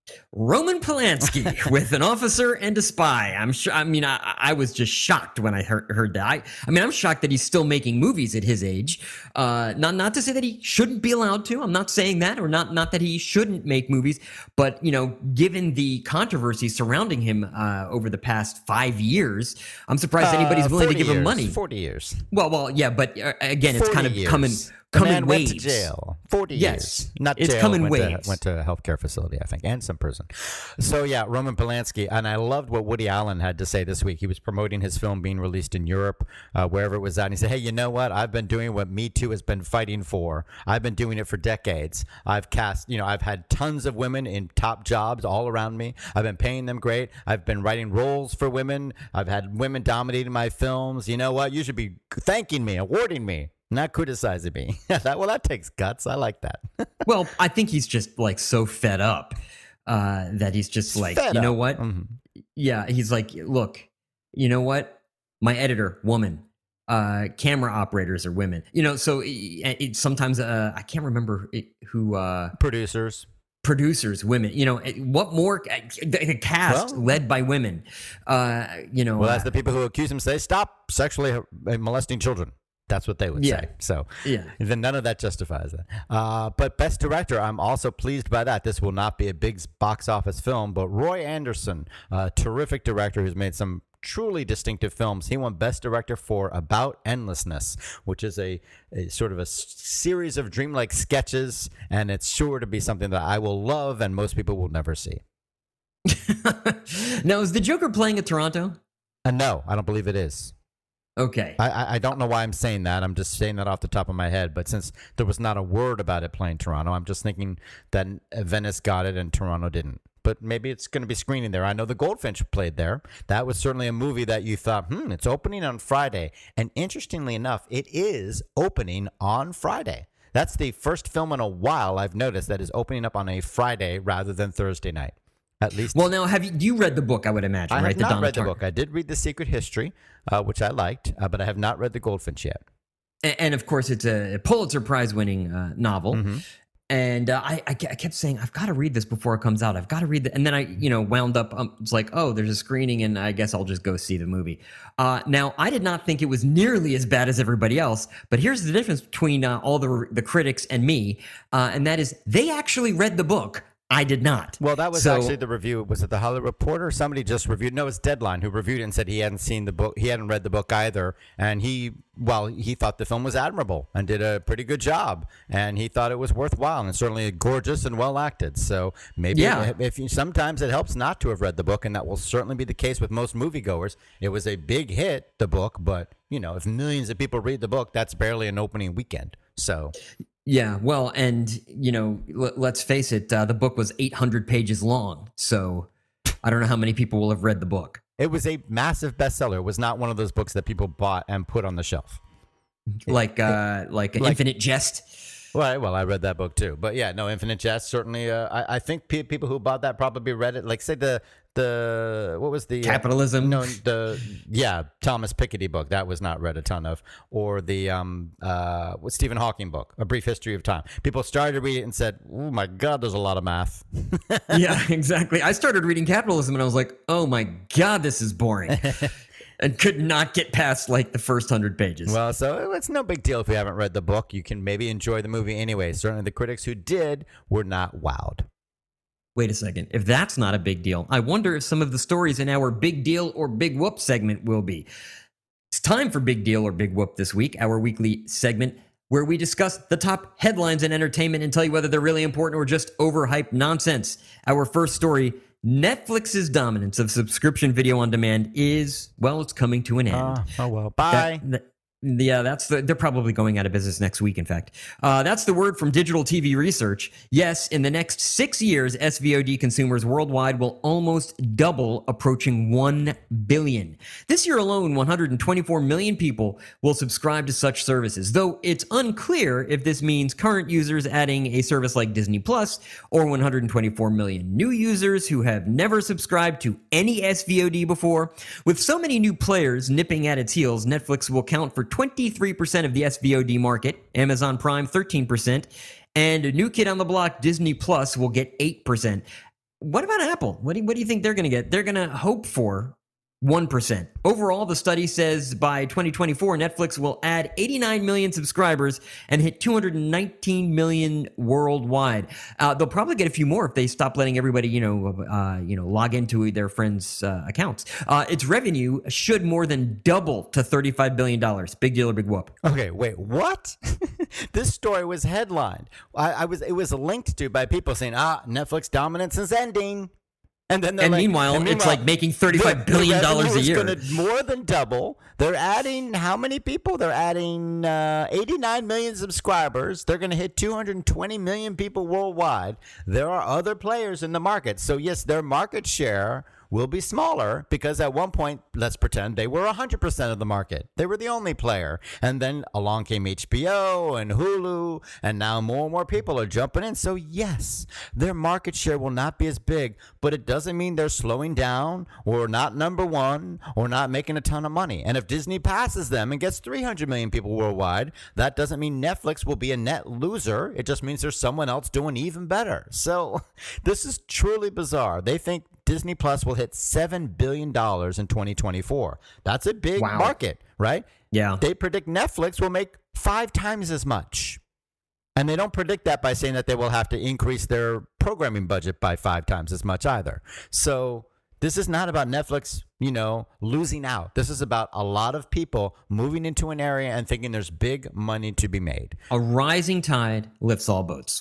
Roman Polanski with An Officer and a Spy. I'm sure. I mean, I, I was just shocked when I heard, heard that. I, I mean, I'm shocked that he's still making movies at his age. Uh, not not to say that he shouldn't be allowed to. I'm not saying that, or not not that he shouldn't make movies. But you know, given the controversy surrounding him uh, over the past five years, I'm surprised anybody's Uh, willing to forty give him years, money. forty years. Well, well, yeah, but uh, again, it's kind of forty coming years. The come man in went waves. to jail. forty Yes, years. Not it's jail. come in went waves. To, went to a healthcare facility, I think, and some prison. So, yeah, Roman Polanski. And I loved what Woody Allen had to say this week. He was promoting his film being released in Europe, uh, wherever it was at. And he said, hey, you know what? I've been doing what Me Too has been fighting for. I've been doing it for decades. I've cast, you know, I've had tons of women in top jobs all around me. I've been paying them great. I've been writing roles for women. I've had women dominating my films. You know what? You should be thanking me, awarding me, not criticizing me. that, well, that takes guts. I like that. Well, I think he's just like so fed up uh, that he's just like, Fed you know up. what? Mhm. Yeah, he's like, look, you know what? My editor, woman. Uh, camera operators are women. You know, so it, it sometimes uh, I can't remember it, who uh, Producers. producers, women. You know, what more? The cast Well- led by women. Uh, you know, Well, as uh, the people who accuse him say, stop sexually uh, molesting children. That's what they would Yeah. say. So yeah. then none of that justifies it. Uh, but Best Director, I'm also pleased by that. This will not be a big box office film, but Roy Anderson, a terrific director who's made some truly distinctive films. He won Best Director for About Endlessness, which is a, a sort of a s- series of dreamlike sketches, and it's sure to be something that I will love and most people will never see. Now, is the Joker playing at Toronto? And no, I don't believe it is. Okay. I, I I don't know why I'm saying that. I'm just saying that off the top of my head. But since there was not a word about it playing Toronto, I'm just thinking that Venice got it and Toronto didn't. But maybe it's going to be screening there. I know The Goldfinch played there. That was certainly a movie that you thought, hmm, it's opening on Friday. And interestingly enough, it is opening on Friday. That's the first film in a while I've noticed that is opening up on a Friday rather than Thursday night. At least. Well, now, have you you read the book? I would imagine, I right? have the not Donna read the Tartt. book. I did read The Secret History, uh, which I liked, uh, but I have not read The Goldfinch yet. And, and of course, it's a Pulitzer Prize winning uh, novel. Mm-hmm. And uh, I, I ke- I kept saying, I've got to read this before it comes out. I've got to read it. And then I, you know, wound up, um, it's like, oh, there's a screening and I guess I'll just go see the movie. Uh, now, I did not think it was nearly as bad as everybody else, but here's the difference between uh, all the, the critics and me. Uh, and that is they actually read the book. I did not. Well, that was So- actually the review. Was it the Hollywood Reporter? Somebody just reviewed. No, it's Deadline who reviewed it and said he hadn't seen the book. He hadn't read the book either. And he, well, he thought the film was admirable and did a pretty good job. And he thought it was worthwhile and certainly gorgeous and well acted. So maybe Yeah. if, if you, sometimes it helps not to have read the book, and that will certainly be the case with most moviegoers. It was a big hit, the book, but you know, if millions of people read the book, that's barely an opening weekend. So. Yeah, well, and you know, l- let's face it, uh, the book was eight hundred pages long, so I don't know how many people will have read the book. It was a massive bestseller. It was not one of those books that people bought and put on the shelf. Like, uh, like, like- Infinite Jest. Well, well, I read that book too, but yeah, no, Infinite Jest certainly. Uh, I, I think pe- people who bought that probably read it. Like, say the the what was the uh, Capitalism. no, the yeah, Thomas Piketty book that was not read a ton of, or the um uh what Stephen Hawking book, A Brief History of Time. People started to read it and said, "Oh my God, there's a lot of math." Yeah, exactly. I started reading Capitalism and I was like, oh my God, this is boring. And could not get past like the first hundred pages. Well, so it's no big deal if you haven't read the book. You can maybe enjoy the movie anyway. Certainly, the critics who did were not wowed. Wait a second. If that's not a big deal, I wonder if some of the stories in our Big Deal or Big Whoop segment will be. It's time for Big Deal or Big Whoop this week, our weekly segment where we discuss the top headlines in entertainment and tell you whether they're really important or just overhyped nonsense. Our first story, Netflix's dominance of subscription video on demand is, well, it's coming to an end. Oh, oh well. Bye. That- that- yeah, that's the. They're probably going out of business next week. In fact, uh, that's the word from Digital T V Research. Yes, in the next six years, S V O D consumers worldwide will almost double, approaching one billion. This year alone, one hundred twenty-four million people will subscribe to such services. Though it's unclear if this means current users adding a service like Disney Plus, or one hundred twenty-four million new users who have never subscribed to any S V O D before. With so many new players nipping at its heels, Netflix will count for twenty-three percent of the S V O D market, Amazon Prime thirteen percent, and a new kid on the block, Disney Plus, will get eight percent. What about Apple? What do you, what do you think they're going to get? They're going to hope for one percent. Overall, the study says by twenty twenty-four, Netflix will add eighty-nine million subscribers and hit two hundred nineteen million worldwide. Uh, they'll probably get a few more if they stop letting everybody, you know, uh, you know, log into their friends' uh, accounts. Uh, its revenue should more than double to thirty-five billion dollars. Big deal or big whoop. Okay, wait, what? This story was headlined. I, I was it was linked to by people saying, "Ah, Netflix dominance is ending." And then, and, like, meanwhile, and meanwhile, it's like making thirty-five billion dollars a year. Going to more than double. They're adding how many people? They're adding uh, eighty-nine million subscribers. They're going to hit two hundred twenty million people worldwide. There are other players in the market. So, yes, their market share will be smaller because at one point, let's pretend they were one hundred percent of the market. They were the only player. And then along came H B O and Hulu, and now more and more people are jumping in. So yes, their market share will not be as big, but it doesn't mean they're slowing down or not number one or not making a ton of money. And if Disney passes them and gets three hundred million people worldwide, that doesn't mean Netflix will be a net loser. It just means there's someone else doing even better. So this is truly bizarre. They think Disney Plus will hit seven billion dollars in twenty twenty-four. That's a big Wow. market, right? Yeah. They predict Netflix will make five times as much. And they don't predict that by saying that they will have to increase their programming budget by five times as much either. So this is not about Netflix, you know, losing out. This is about a lot of people moving into an area and thinking there's big money to be made. A rising tide lifts all boats.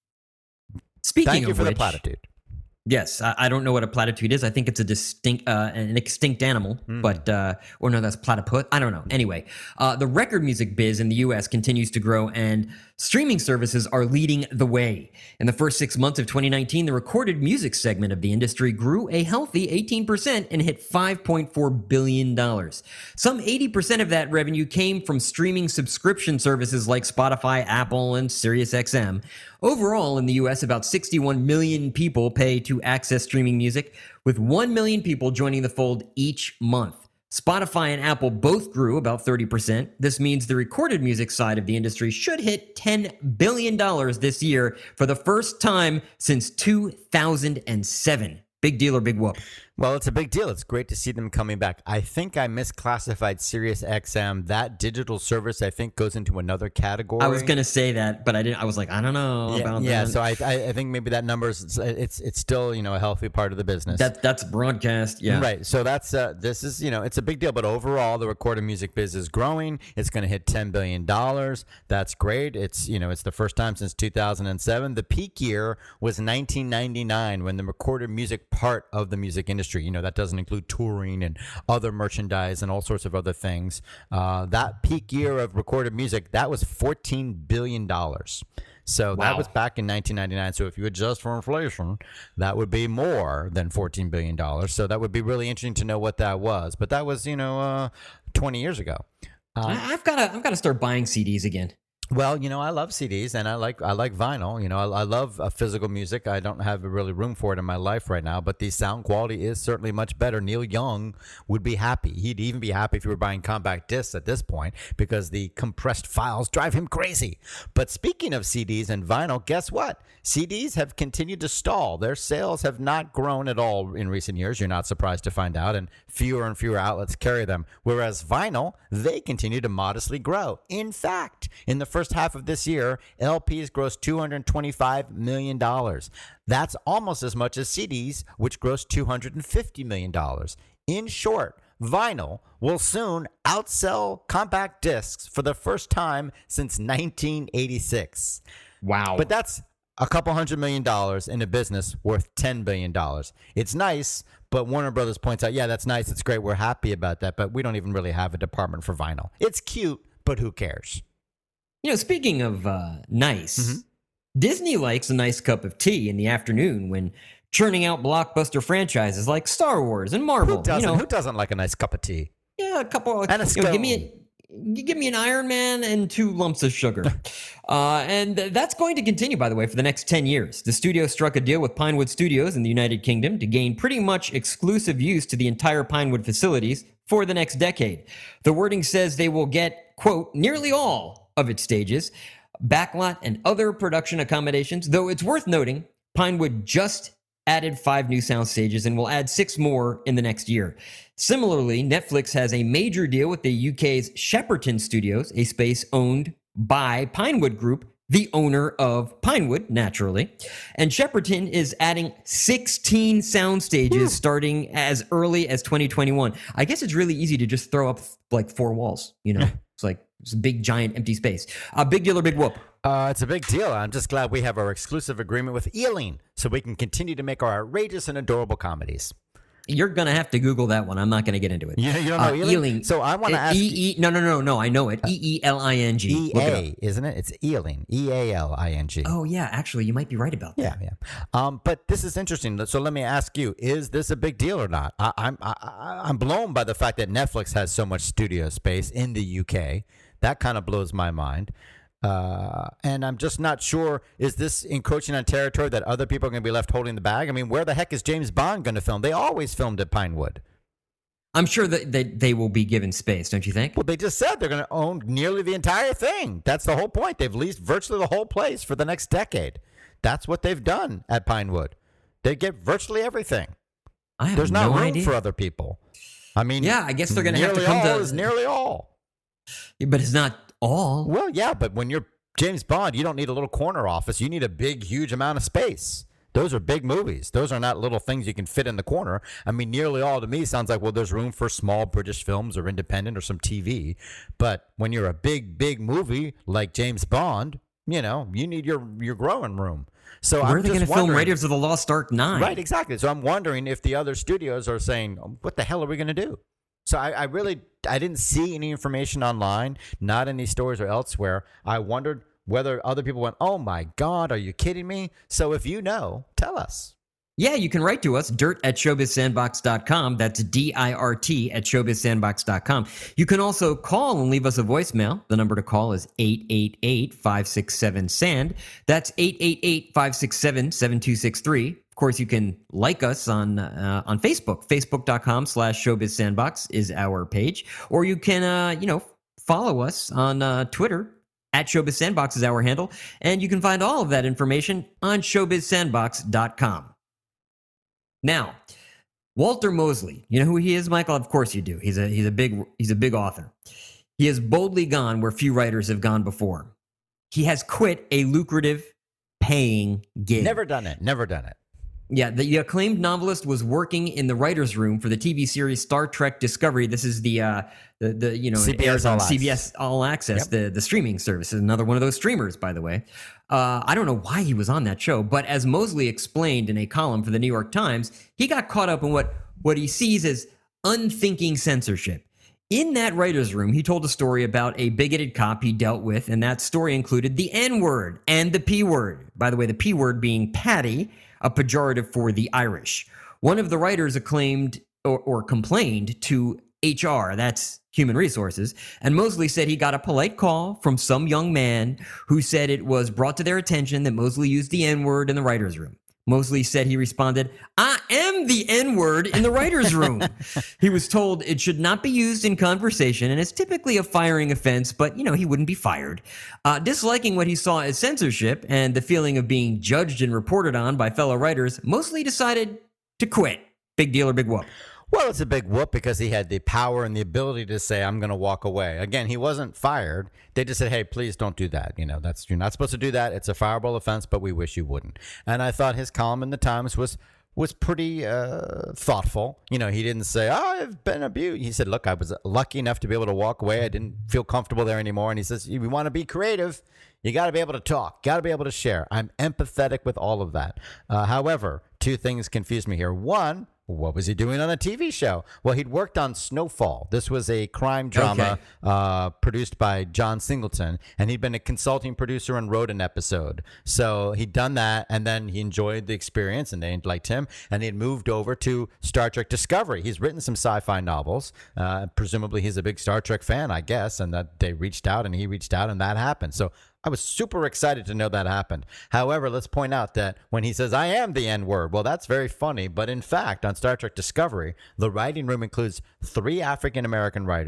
Speaking Thank you of for which, the platitude. Yes, I, I don't know what a platitude is. I think it's a distinct, uh, an extinct animal, Mm. but uh, or no, that's platypus. I don't know. Anyway, uh, the record music biz in the U S continues to grow, and streaming services are leading the way. In the first six months of twenty nineteen, the recorded music segment of the industry grew a healthy eighteen percent and hit five point four billion dollars. Some eighty percent of that revenue came from streaming subscription services like Spotify, Apple, and SiriusXM. Overall, in the U S, about sixty-one million people pay to access streaming music, with one million people joining the fold each month. Spotify and Apple both grew about thirty percent. This means the recorded music side of the industry should hit ten billion dollars this year for the first time since two thousand seven. Big deal or big whoop? Well, it's a big deal. It's great to see them coming back. I think I misclassified SiriusXM. That digital service, I think, goes into another category. I was going to say that, but I didn't. I was like, I don't know yeah, about yeah, that. so I, I I think maybe that number is it's it's still, you know, a healthy part of the business. That that's broadcast. Yeah. Right. So that's uh, this is, you know, it's a big deal. But overall, the recorded music biz is growing. It's going to hit ten billion dollars. That's great. It's, you know, it's the first time since two thousand seven. The peak year was nineteen ninety-nine when the recorded music part of the music industry, you know, that doesn't include touring and other merchandise and all sorts of other things. Uh, that peak year of recorded music, that was fourteen billion dollars. So Wow. that was back in nineteen ninety-nine. So if you adjust for inflation, that would be more than fourteen billion dollars. So that would be really interesting to know what that was. But that was, you know, uh, twenty years ago. Um, I, I've got to. I've got to start buying C Ds again. Well, you know, I love C Ds and I like I like vinyl. You know, I, I love uh, physical music. I don't have really room for it in my life right now, but the sound quality is certainly much better. Neil Young would be happy. He'd even be happy if you were buying compact discs at this point because the compressed files drive him crazy. But speaking of C Ds and vinyl, guess what? C Ds have continued to stall. Their sales have not grown at all in recent years. You're not surprised to find out, and fewer and fewer outlets carry them. Whereas vinyl, they continue to modestly grow. In fact, in the first half of this year, L Ps grossed two hundred twenty-five million dollars. That's almost as much as C Ds, which grossed two hundred fifty million dollars. In short, vinyl will soon outsell compact discs for the first time since nineteen eighty-six. Wow. But that's a couple hundred million dollars in a business worth ten billion dollars. It's nice, but Warner Brothers points out, yeah, that's nice. It's great. We're happy about that, but we don't even really have a department for vinyl. It's cute, but who cares? You know, speaking of uh, nice, Mhm. Disney likes a nice cup of tea in the afternoon when churning out blockbuster franchises like Star Wars and Marvel. Who doesn't? You know, Who doesn't like a nice cup of tea? yeah, a couple. And a you know, give me scone. a, give me an Iron Man and two lumps of sugar, uh, and that's going to continue, by the way, for the next ten years. The studio struck a deal with Pinewood Studios in the United Kingdom to gain pretty much exclusive use to the entire Pinewood facilities for the next decade. The wording says they will get, quote, nearly all of its stages, backlot, and other production accommodations, though it's worth noting Pinewood just added five new sound stages and will add six more in the next year. Similarly, Netflix has a major deal with the U K's Shepperton Studios, a space owned by Pinewood Group, the owner of Pinewood, naturally. And Shepperton is adding sixteen sound stages Whew. starting as early as twenty twenty-one. I guess it's really easy to just throw up like four walls, you know? It's like it's a big, giant, empty space. A uh, big deal or big whoop? Uh, it's a big deal. I'm just glad we have our exclusive agreement with Ealing so we can continue to make our outrageous and adorable comedies. You're going to have to Google that one. I'm not going to get into it. Yeah, you don't know uh, Ealing? Ealing? So I want to ask E E No, no, no, no. I know it. E E L I N G. E A, isn't it? It's Ealing. E A L I N G. Oh, yeah. Actually, you might be right about that. Yeah, yeah. Um, but this is interesting. So let me ask you, is this a big deal or not? I, I'm I, I'm blown by the fact that Netflix has so much studio space in the U K. That kind of blows my mind. Uh, and I'm just not sure, is this encroaching on territory that other people are going to be left holding the bag? I mean, where the heck is James Bond going to film? They always filmed at Pinewood. I'm sure that they, they will be given space, don't you think? Well, they just said they're going to own nearly the entire thing. That's the whole point. They've leased virtually the whole place for the next decade. That's what they've done at Pinewood. They get virtually everything. I have There's not no room idea. for other people. I mean, yeah, I guess they're going to have to come all to... is nearly all. But it's not all. Well, yeah, but when you're James Bond, you don't need a little corner office. You need a big, huge amount of space. Those are big movies. Those are not little things you can fit in the corner. I mean, nearly all to me sounds like, well, there's room for small British films or independent or some T V. But when you're a big, big movie like James Bond, you know, you need your, your growing room. So Where I'm are they going to film Raiders of the Lost Ark nine? Right, exactly. So I'm wondering if the other studios are saying, what the hell are we going to do? So I, I really, I didn't see any information online, not in these stories or elsewhere. I wondered whether other people went, oh my God, are you kidding me? So if you know, tell us. Yeah, you can write to us, dirt at showbiz sandbox dot com. That's D I R T at showbiz sandbox dot com. You can also call and leave us a voicemail. The number to call is eight eight eight, five six seven, S A N D. That's eight eight eight, five six seven, seven two six three. Of course, you can like us on uh, on Facebook. Facebook.com slash Showbiz Sandbox is our page. Or you can, uh, you know, follow us on uh, Twitter. At Showbiz Sandbox is our handle. And you can find all of that information on showbiz sandbox dot com. Now, Walter Mosley, you know who he is, Michael? Of course you do. He's a he's a big he's a big author. He has boldly gone where few writers have gone before. He has quit a lucrative paying gig. Never done it. Never done it. Yeah, the acclaimed novelist was working in the writer's room for the T V series Star Trek Discovery. This is the uh, the the you know C B S on All C B S All Access, Yep. the the streaming service. Is another one of those streamers, by the way. Uh, I don't know why he was on that show, but as Mosley explained in a column for the New York Times, he got caught up in what what he sees as unthinking censorship. In that writer's room, he told a story about a bigoted cop he dealt with, and that story included the N-word and the P-word. By the way, the P-word being Paddy, a pejorative for the Irish. One of the writers acclaimed or, or complained to H R, that's Human Resources, and Mosley said he got a polite call from some young man who said it was brought to their attention that Mosley used the N-word in the writer's room. Mosley said he responded, I am the N-word in the writer's room. He was told it should not be used in conversation, and it's typically a firing offense, but, you know, he wouldn't be fired. Uh, disliking what he saw as censorship and the feeling of being judged and reported on by fellow writers, Mosley decided to quit. Big deal or big whoop? Well, it's a big whoop because he had the power and the ability to say, I'm going to walk away. Again, he wasn't fired. They just said, hey, please don't do that. You know, that's you're not supposed to do that. It's a fireable offense, but we wish you wouldn't. And I thought his column in the Times was was pretty uh, thoughtful. You know, he didn't say, oh, I've been abused. He said, look, I was lucky enough to be able to walk away. I didn't feel comfortable there anymore. And he says, if you want to be creative, you got to be able to talk, got to be able to share. I'm empathetic with all of that. Uh, however, two things confused me here. One, what was he doing on a T V show? Well, he'd worked on Snowfall. This was a crime drama Okay. uh, produced by John Singleton, and he'd been a consulting producer and wrote an episode. So he'd done that, and then he enjoyed the experience, and they liked him, and he'd moved over to Star Trek Discovery. He's written some sci-fi novels. Uh, presumably, he's a big Star Trek fan, I guess, and that they reached out, and he reached out, and that happened. So I was super excited to know that happened. However, let's point out that when he says, I am the N-word, well, that's very funny. But in fact, on Star Trek Discovery, the writing room includes three African-American writers,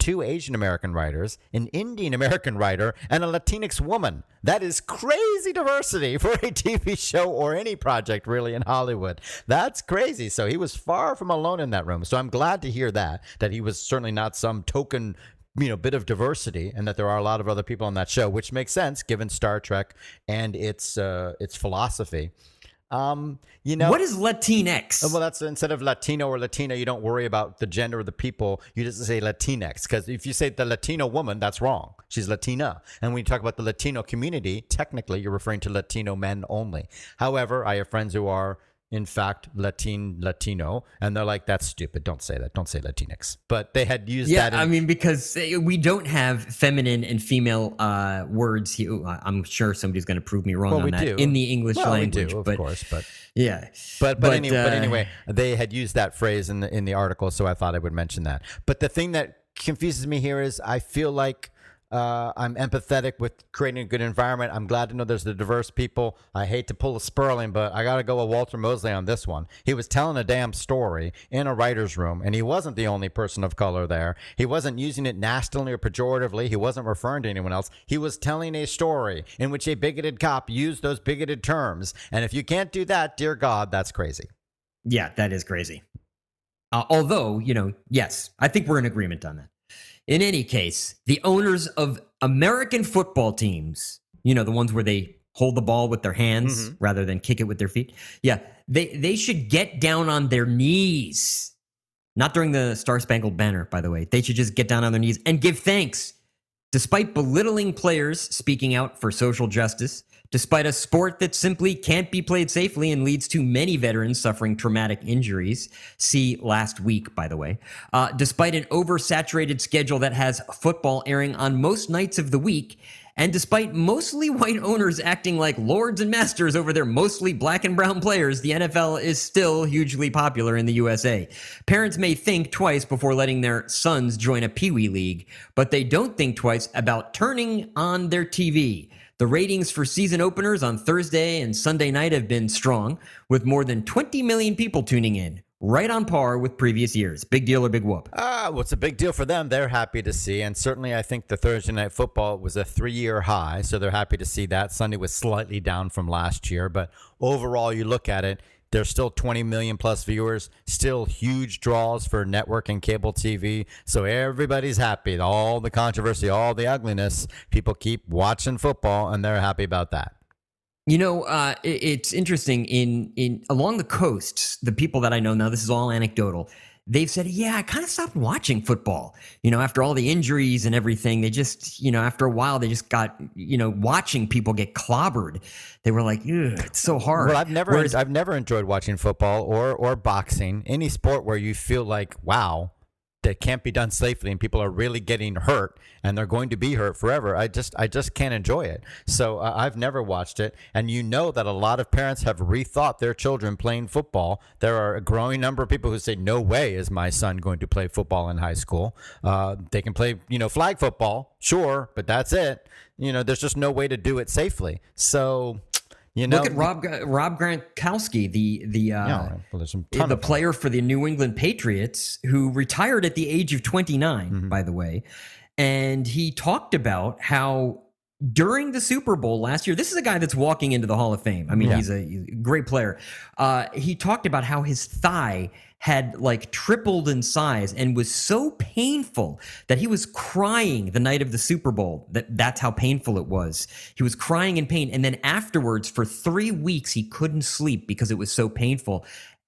two Asian American writers, an Indian American writer, and a Latinx woman. That is crazy diversity for a T V show or any project really in Hollywood. That's crazy. So he was far from alone in that room. So I'm glad to hear that, that he was certainly not some token, you know, bit of diversity, and that there are a lot of other people on that show, which makes sense given Star Trek and its uh, its philosophy. Um, you know, what is Latinx? Well, that's instead of Latino or Latina, you don't worry about the gender of the people. You just say Latinx, because if you say the Latino woman, that's wrong. She's Latina. And when you talk about the Latino community, technically you're referring to Latino men only. However, I have friends who are, in fact, Latin, Latino, and they're like, that's stupid. Don't say that. Don't say Latinx. But they had used yeah, that. In- I mean, because we don't have feminine and female uh, words here. I'm sure somebody's going to prove me wrong well, on we that do. in the English well, language. We do, of but, course, but yeah. But but, but, anyway, uh, but anyway, they had used that phrase in the in the article, so I thought I would mention that. But the thing that confuses me here is I feel like Uh, I'm empathetic with creating a good environment. I'm glad to know there's the diverse people. I hate to pull a Sperling, but I got to go with Walter Mosley on this one. He was telling a damn story in a writer's room, and he wasn't the only person of color there. He wasn't using it nastily or pejoratively. He wasn't referring to anyone else. He was telling a story in which a bigoted cop used those bigoted terms. And if you can't do that, dear God, that's crazy. Yeah, that is crazy. Uh, although, you know, yes, I think we're in agreement on that. In any case, the owners of American football teams, you know, the ones where they hold the ball with their hands mm-hmm. rather than kick it with their feet. Yeah, they, they should get down on their knees. Not during the Star-Spangled Banner, by the way. They should just get down on their knees and give thanks. Despite belittling players speaking out for social justice, despite a sport that simply can't be played safely and leads to many veterans suffering traumatic injuries, see last week, by the way, uh, despite an oversaturated schedule that has football airing on most nights of the week, and despite mostly white owners acting like lords and masters over their mostly black and brown players, the N F L is still hugely popular in the U S A. Parents may think twice before letting their sons join a Pee-wee league, but they don't think twice about turning on their T V. The ratings for season openers on Thursday and Sunday night have been strong, with more than twenty million people tuning in, right on par with previous years. Big deal or big whoop? Ah, well, it's a big deal for them. They're happy to see. And certainly I think the Thursday Night Football was a three-year high, so they're happy to see that. Sunday was slightly down from last year, but overall you look at it, there's still twenty million plus viewers, still huge draws for network and cable T V. So everybody's happy. All the controversy, all the ugliness, people keep watching football, and they're happy about that. You know, uh, it, it's interesting. In in along the coasts, the people that I know now, this is all anecdotal, they've said, yeah, I kind of stopped watching football. You know, after all the injuries and everything, they just, you know, after a while, they just got, you know, watching people get clobbered. They were like, ugh, it's so hard. Well, I've never, Whereas, I've never enjoyed watching football or or boxing, any sport where you feel like, wow, that can't be done safely and people are really getting hurt and they're going to be hurt forever. I just I just can't enjoy it. So uh, I've never watched it. And you know that a lot of parents have rethought their children playing football. There are a growing number of people who say, no way is my son going to play football in high school. Uh, they can play, you know, flag football, sure, but that's it. You know, there's just no way to do it safely. So... You know, look at Rob Rob Gronkowski, the the uh, yeah, well, the player for the New England Patriots, who retired at the age of twenty-nine, mm-hmm. by the way, and he talked about how during the Super Bowl last year, this is a guy that's walking into the Hall of Fame. I mean, yeah. he's a great player. Uh, he talked about how his thigh had like tripled in size and was so painful that he was crying the night of the Super Bowl. That that's how painful it was. He was crying in pain. And then afterwards, for three weeks, he couldn't sleep because it was so painful.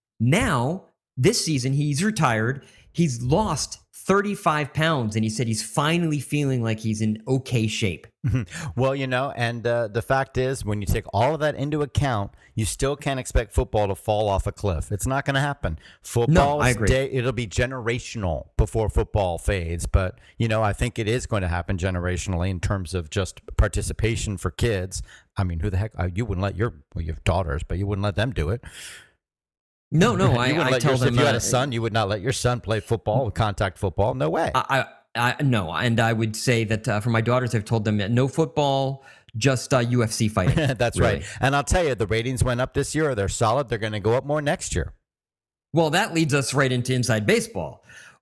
Now, this season, he's retired. He's lost thirty-five pounds, and he said he's finally feeling like he's in okay shape. Well, you know, and uh, the fact is, when you take all of that into account, you still can't expect football to fall off a cliff. It's not going to happen. Football, no, I agree. Day, it'll be generational before football fades. But, you know, I think it is going to happen generationally in terms of just participation for kids. I mean, who the heck, uh, you wouldn't let your, well, you have daughters, but you wouldn't let them do it. No, no, I, I tell your, them. If you had uh, a son, you would not let your son play football, contact football. No way. I, I, I no, and I would say that uh, for my daughters, I've told them that no football, just uh, U F C fighting. That's really. Right. And I'll tell you, the ratings went up this year. They're solid. They're going to go up more next year. Well, that leads us right into Inside Baseball,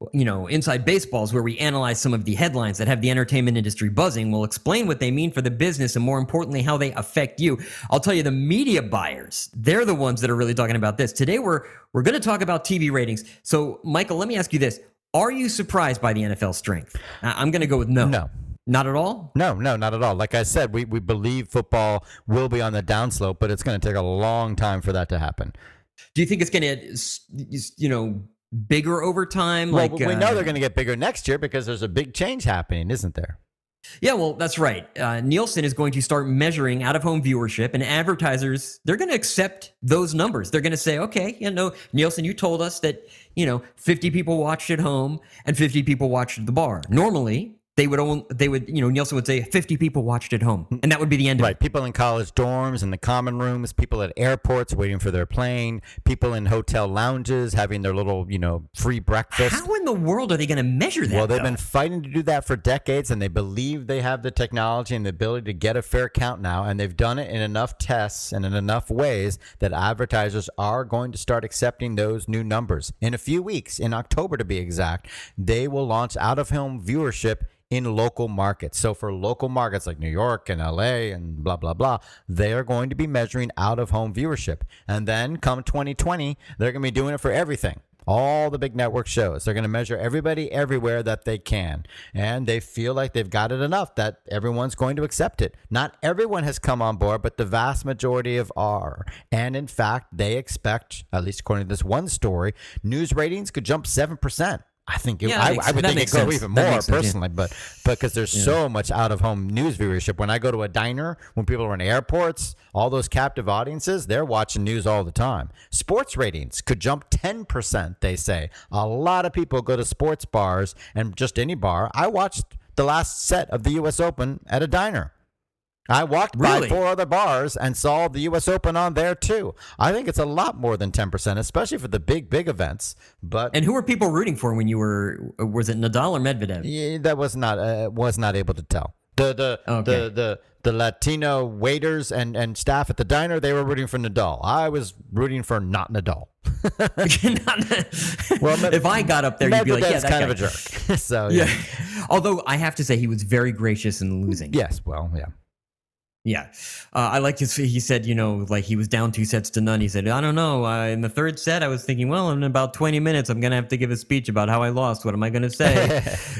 you know, Inside Baseballs, where we analyze some of the headlines that have the entertainment industry buzzing. We'll explain what they mean for the business and, more importantly, how they affect you. I'll tell you, the media buyers, they're the ones that are really talking about this. Today, we're we're going to talk about T V ratings. So, Michael, let me ask you this. Are you surprised by the N F L strength? I'm going to go with no. No. Not at all? No, no, not at all. Like I said, we, we believe football will be on the downslope, but it's going to take a long time for that to happen. Do you think it's going to, you know, bigger over time? Well, like we uh, know they're going to get bigger next year because there's a big change happening, isn't there? Yeah, well, that's right. Uh, Nielsen is going to start measuring out-of-home viewership, and advertisers, they're going to accept those numbers. They're going to say, okay, you know, Nielsen, you told us that, you know, fifty people watched at home and fifty people watched at the bar. Normally, they would own, they would, you know, Nielsen would say fifty people watched at home, and that would be the end of Right. it. People in college dorms, in the common rooms, people at airports waiting for their plane, people in hotel lounges having their little, you know, free breakfast. How in the world are they going to measure that? Well, they've though? been fighting to do that for decades, and they believe they have the technology and the ability to get a fair count now, and they've done it in enough tests and in enough ways that advertisers are going to start accepting those new numbers. In a few weeks, in October to be exact, they will launch out-of-home viewership in local markets. So for local markets like New York and L A and blah, blah, blah, they are going to be measuring out-of-home viewership. And then come twenty twenty, they're going to be doing it for everything. All the big network shows. They're going to measure everybody everywhere that they can. And they feel like they've got it enough that everyone's going to accept it. Not everyone has come on board, but the vast majority of are. And in fact, they expect, at least according to this one story, news ratings could jump seven percent. I think it, Yeah, I, makes- I would that think makes it go sense. even That more makes sense, yeah. personally, but because there's so much out of home news viewership. When I go to a diner, when people are in airports, all those captive audiences, they're watching news all the time. Sports ratings could jump ten percent, they say. A lot of people go to sports bars and just any bar. I watched the last set of the U S Open at a diner. I walked Really? by four other bars and saw the U S Open on there too. I think it's a lot more than ten percent, especially for the big, big events. But And who were people rooting for when you were? Was it Nadal or Medvedev? yeah, that was not uh, was not able to tell. The the, Okay. the the the Latino waiters and, and staff at the diner, they were rooting for Nadal. I was rooting for not Nadal. well, if I got up there, you'd be like, yeah, Medvedev's that kind guy. of a jerk. so yeah. Yeah. Although I have to say, he was very gracious in losing. Yes, well, yeah. Yeah. Uh, I like his, he said, you know, like he was down two sets to none. He said, I don't know. Uh, in the third set, I was thinking, well, in about twenty minutes, I'm going to have to give a speech about how I lost. What am I going to say?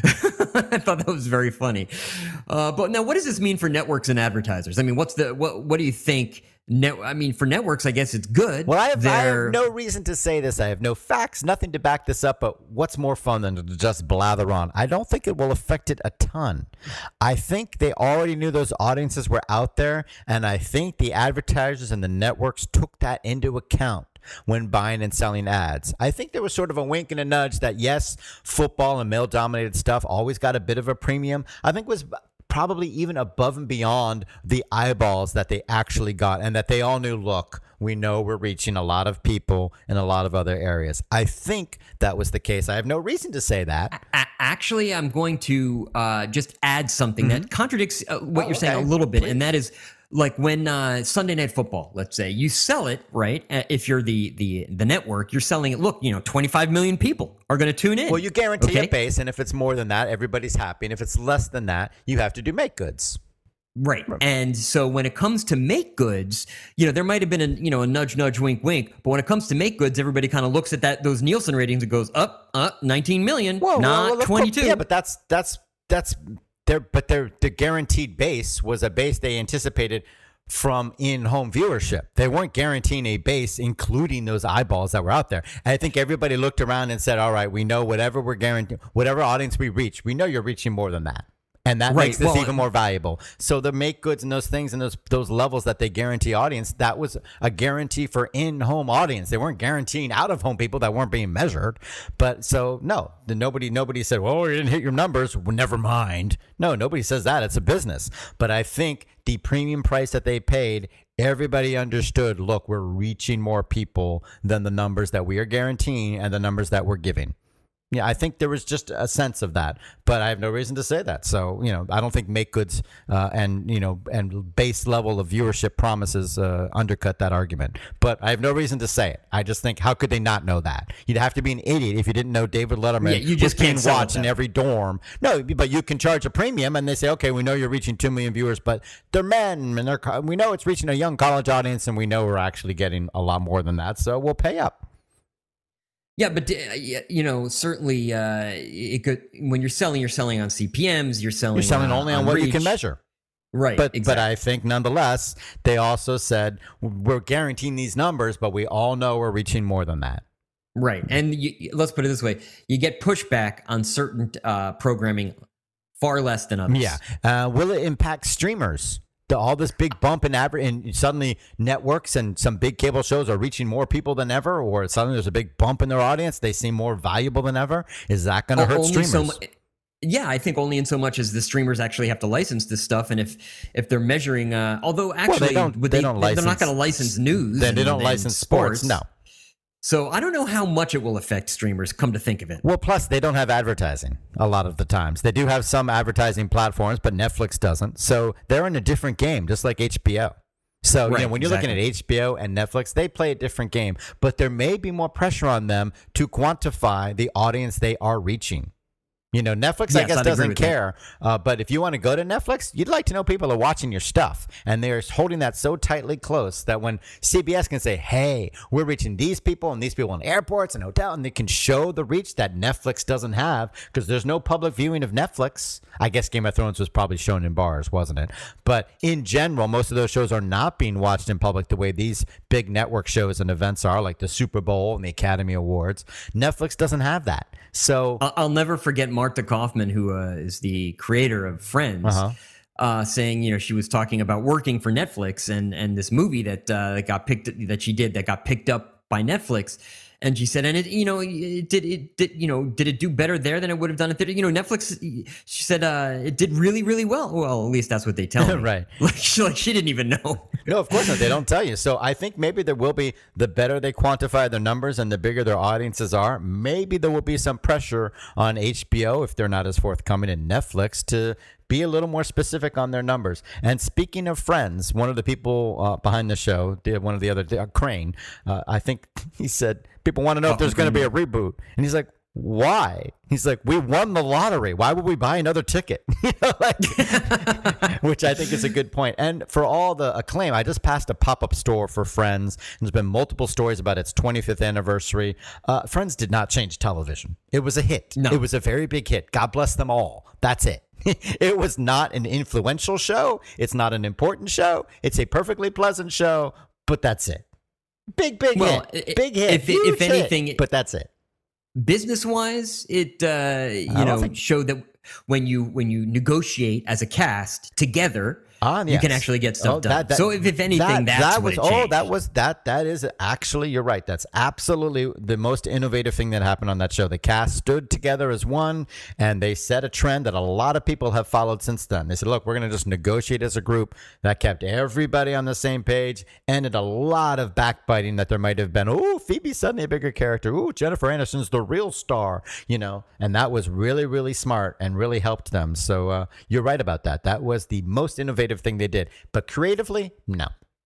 I thought that was very funny. Uh, but now, what does this mean for networks and advertisers? I mean, what's the, what, what do you think? Net, I mean, for networks, I guess it's good. Well, I have, I They're- have no reason to say this. I have no facts, nothing to back this up, but what's more fun than to just blather on? I don't think it will affect it a ton. I think they already knew those audiences were out there, and I think the advertisers and the networks took that into account when buying and selling ads. I think there was sort of a wink and a nudge that, yes, football and male-dominated stuff always got a bit of a premium. I think it was probably even above and beyond the eyeballs that they actually got, and that they all knew, look, we know we're reaching a lot of people in a lot of other areas. I think that was the case. I have no reason to say that. A- actually, I'm going to uh, just add something that contradicts uh, what Oh, you're saying okay. a little bit, and that is like when uh, Sunday Night Football, let's say, you sell it, right? Uh, If you're the the the network, you're selling it. Look, you know, twenty-five million people are going to tune in. Well, you guarantee okay? a base, and if it's more than that, everybody's happy. And if it's less than that, you have to do make goods. Right. And so when it comes to make goods, you know, there might have been a, you know, a nudge, nudge, wink, wink. But when it comes to make goods, everybody kind of looks at that, those Nielsen ratings and goes up, up, nineteen million, Whoa, not well, well, twenty-two. Yeah, but that's that's that's their but their the guaranteed base was a base they anticipated from in-home viewership. They weren't guaranteeing a base including those eyeballs that were out there. And I think everybody looked around and said, all right, we know whatever we're guaranteeing, whatever audience we reach, we know you're reaching more than that. And that Right. makes this Well, even more valuable. So the make goods and those things and those those levels that they guarantee audience, that was a guarantee for in-home audience. They weren't guaranteeing out-of-home people that weren't being measured. But so no, the, nobody nobody said, well, you didn't hit your numbers. Well, never mind. No, nobody says that. It's a business. But I think the premium price that they paid, everybody understood, look, we're reaching more people than the numbers that we are guaranteeing and the numbers that we're giving. Yeah, I think there was just a sense of that, but I have no reason to say that. So, you know, I don't think make goods uh, and, you know, and base level of viewership promises uh, undercut that argument. But I have no reason to say it. I just think, how could they not know that? You'd have to be an idiot if you didn't know David Letterman Yeah, you just was being can't sell it watched in that. every dorm. No, but you can charge a premium and they say, okay, we know you're reaching two million viewers, but they're men and they're, co- we know it's reaching a young college audience and we know we're actually getting a lot more than that. So we'll pay up. Yeah, but uh, you know, certainly, uh, it could when you're selling, you're selling on C P Ms. You're selling. You're selling uh, only on, on what reach. you can measure. Right. But exactly. but I think nonetheless, they also said we're guaranteeing these numbers, but we all know we're reaching more than that. Right. And you, let's put it this way: you get pushback on certain uh, programming far less than others. Yeah. Uh, will it impact streamers? The, all this big bump in average, and suddenly networks and some big cable shows are reaching more people than ever, or suddenly there's a big bump in their audience. They seem more valuable than ever. Is that going to hurt only streamers? So mu- yeah, I think only in so much as the streamers actually have to license this stuff, and if if they're measuring, uh, although actually well, they don't, would they they, don't they're license, not going to license news. Then they and, don't and license sports. No. So I don't know how much it will affect streamers. Come to think of it. Well, plus they don't have advertising a lot of the times. They do have some advertising platforms, but Netflix doesn't. So they're in a different game, just like H B O. So right, you know, when you're exactly. looking at H B O and Netflix, they play a different game, but there may be more pressure on them to quantify the audience they are reaching. You know, Netflix, yes, I guess, I'd agree doesn't with care. Uh, but if you want to go to Netflix, you'd like to know people are watching your stuff. And they're holding that so tightly close that when C B S can say, hey, we're reaching these people and these people in airports and hotels, and they can show the reach that Netflix doesn't have because there's no public viewing of Netflix. I guess Game of Thrones was probably shown in bars, wasn't it? But in general, most of those shows are not being watched in public the way these big network shows and events are, like the Super Bowl and the Academy Awards. Netflix doesn't have that. So I'll, I'll never forget Marta Kaufman, who uh, is the creator of Friends, Uh-huh. uh, saying, you know, she was talking about working for Netflix and and this movie that uh, that got picked that she did that got picked up by Netflix. And she said, and it, you know, it did, it did, you know, did it do better there than it would have done at theater? You know, Netflix, she said, uh, it did really, really well. Well, at least that's what they tell me. Right. Like she, like she didn't even know. No, of course not. They don't tell you. So I think maybe there will be, the better they quantify their numbers and the bigger their audiences are, maybe there will be some pressure on H B O if they're not as forthcoming in Netflix to be a little more specific on their numbers. And speaking of Friends, one of the people uh, behind the show, one of the other, uh, Crane, uh, I think he said, people want to know Oh, if there's going to be a reboot. And he's like, why? He's like, we won the lottery. Why would we buy another ticket? You know, like, which I think is a good point. And for all the acclaim, I just passed a pop-up store for Friends. There's been multiple stories about its twenty-fifth anniversary. Uh, Friends did not change television. It was a hit. No. It was a very big hit. God bless them all. That's it. It was not an influential show. It's not an important show. It's a perfectly pleasant show, but that's it. Big, big Well, hit. i- Big hit. if- if Huge hit, anything- but that's it. Business wise, it uh, you don't know think- showed that when you when you negotiate as a cast together, On, you can yes. actually get stuff Oh, done. that- that- so if, if anything, that, that's that what was it oh changed. that was that that is actually, you're right, that's absolutely the most innovative thing that happened on that show. The cast stood together as one and they set a trend that a lot of people have followed since then. They said, look, we're going to just negotiate as a group. That kept everybody on the same page, ended a lot of backbiting that there might have been. Oh, Phoebe's suddenly a bigger character. Oh, Jennifer Aniston's the real star, you know, and that was really, really smart and really helped them. So uh, you're right about that. That was the most innovative thing they did. But creatively, no.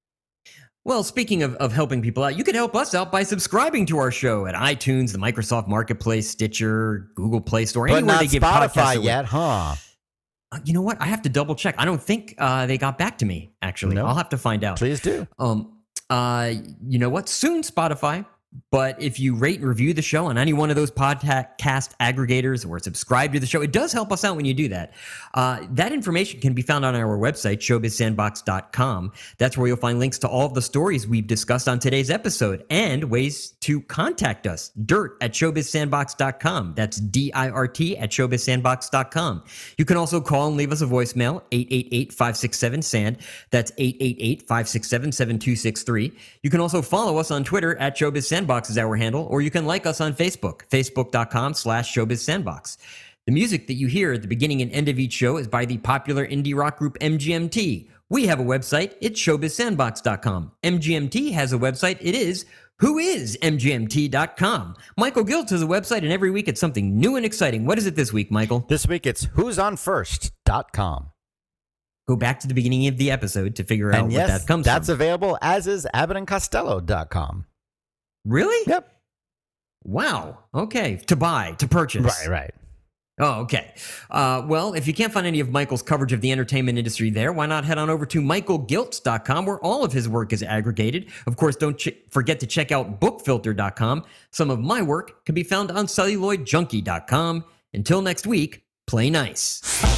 Well, speaking of, of helping people out, you can help us out by subscribing to our show at iTunes, the Microsoft Marketplace, Stitcher, Google Play Store, But anywhere not they give podcasts Spotify away. yet, huh? Uh, You know what? I have to double check. I don't think uh, they got back to me. Actually, No. I'll have to find out. Please do. Um, uh, you know what? Soon Spotify. But if you rate and review the show on any one of those podcast aggregators or subscribe to the show, it does help us out when you do that. Uh, that information can be found on our website, showbiz sandbox dot com. That's where you'll find links to all of the stories we've discussed on today's episode and ways to contact us. Dirt at showbiz sandbox dot com. That's D I R T at showbiz sandbox dot com. You can also call and leave us a voicemail, eight eight eight, five six seven, S A N D. That's eight eight eight, five six seven, seven two six three. You can also follow us on Twitter at Showbiz Sandbox is our handle, or you can like us on Facebook, facebook.com slash Showbiz Sandbox. The music that you hear at the beginning and end of each show is by the popular indie rock group M G M T. We have a website. It's showbiz sandbox dot com. M G M T has a website. It is who is M G M T dot com. Michael Giltz has a website, and every week it's something new and exciting. What is it this week, Michael? This week it's who's on first dot com. Go back to the beginning of the episode to figure out And yes, what that comes that's from. available, as is abbott and costello dot com. Really? Yep. Wow. Okay. To buy, to purchase. Right, right. Oh, okay. Uh, well, if you can't find any of Michael's coverage of the entertainment industry there, why not head on over to michael giltz dot com, where all of his work is aggregated. Of course, don't ch- forget to check out book filter dot com. Some of my work can be found on celluloid junkie dot com. Until next week, play nice.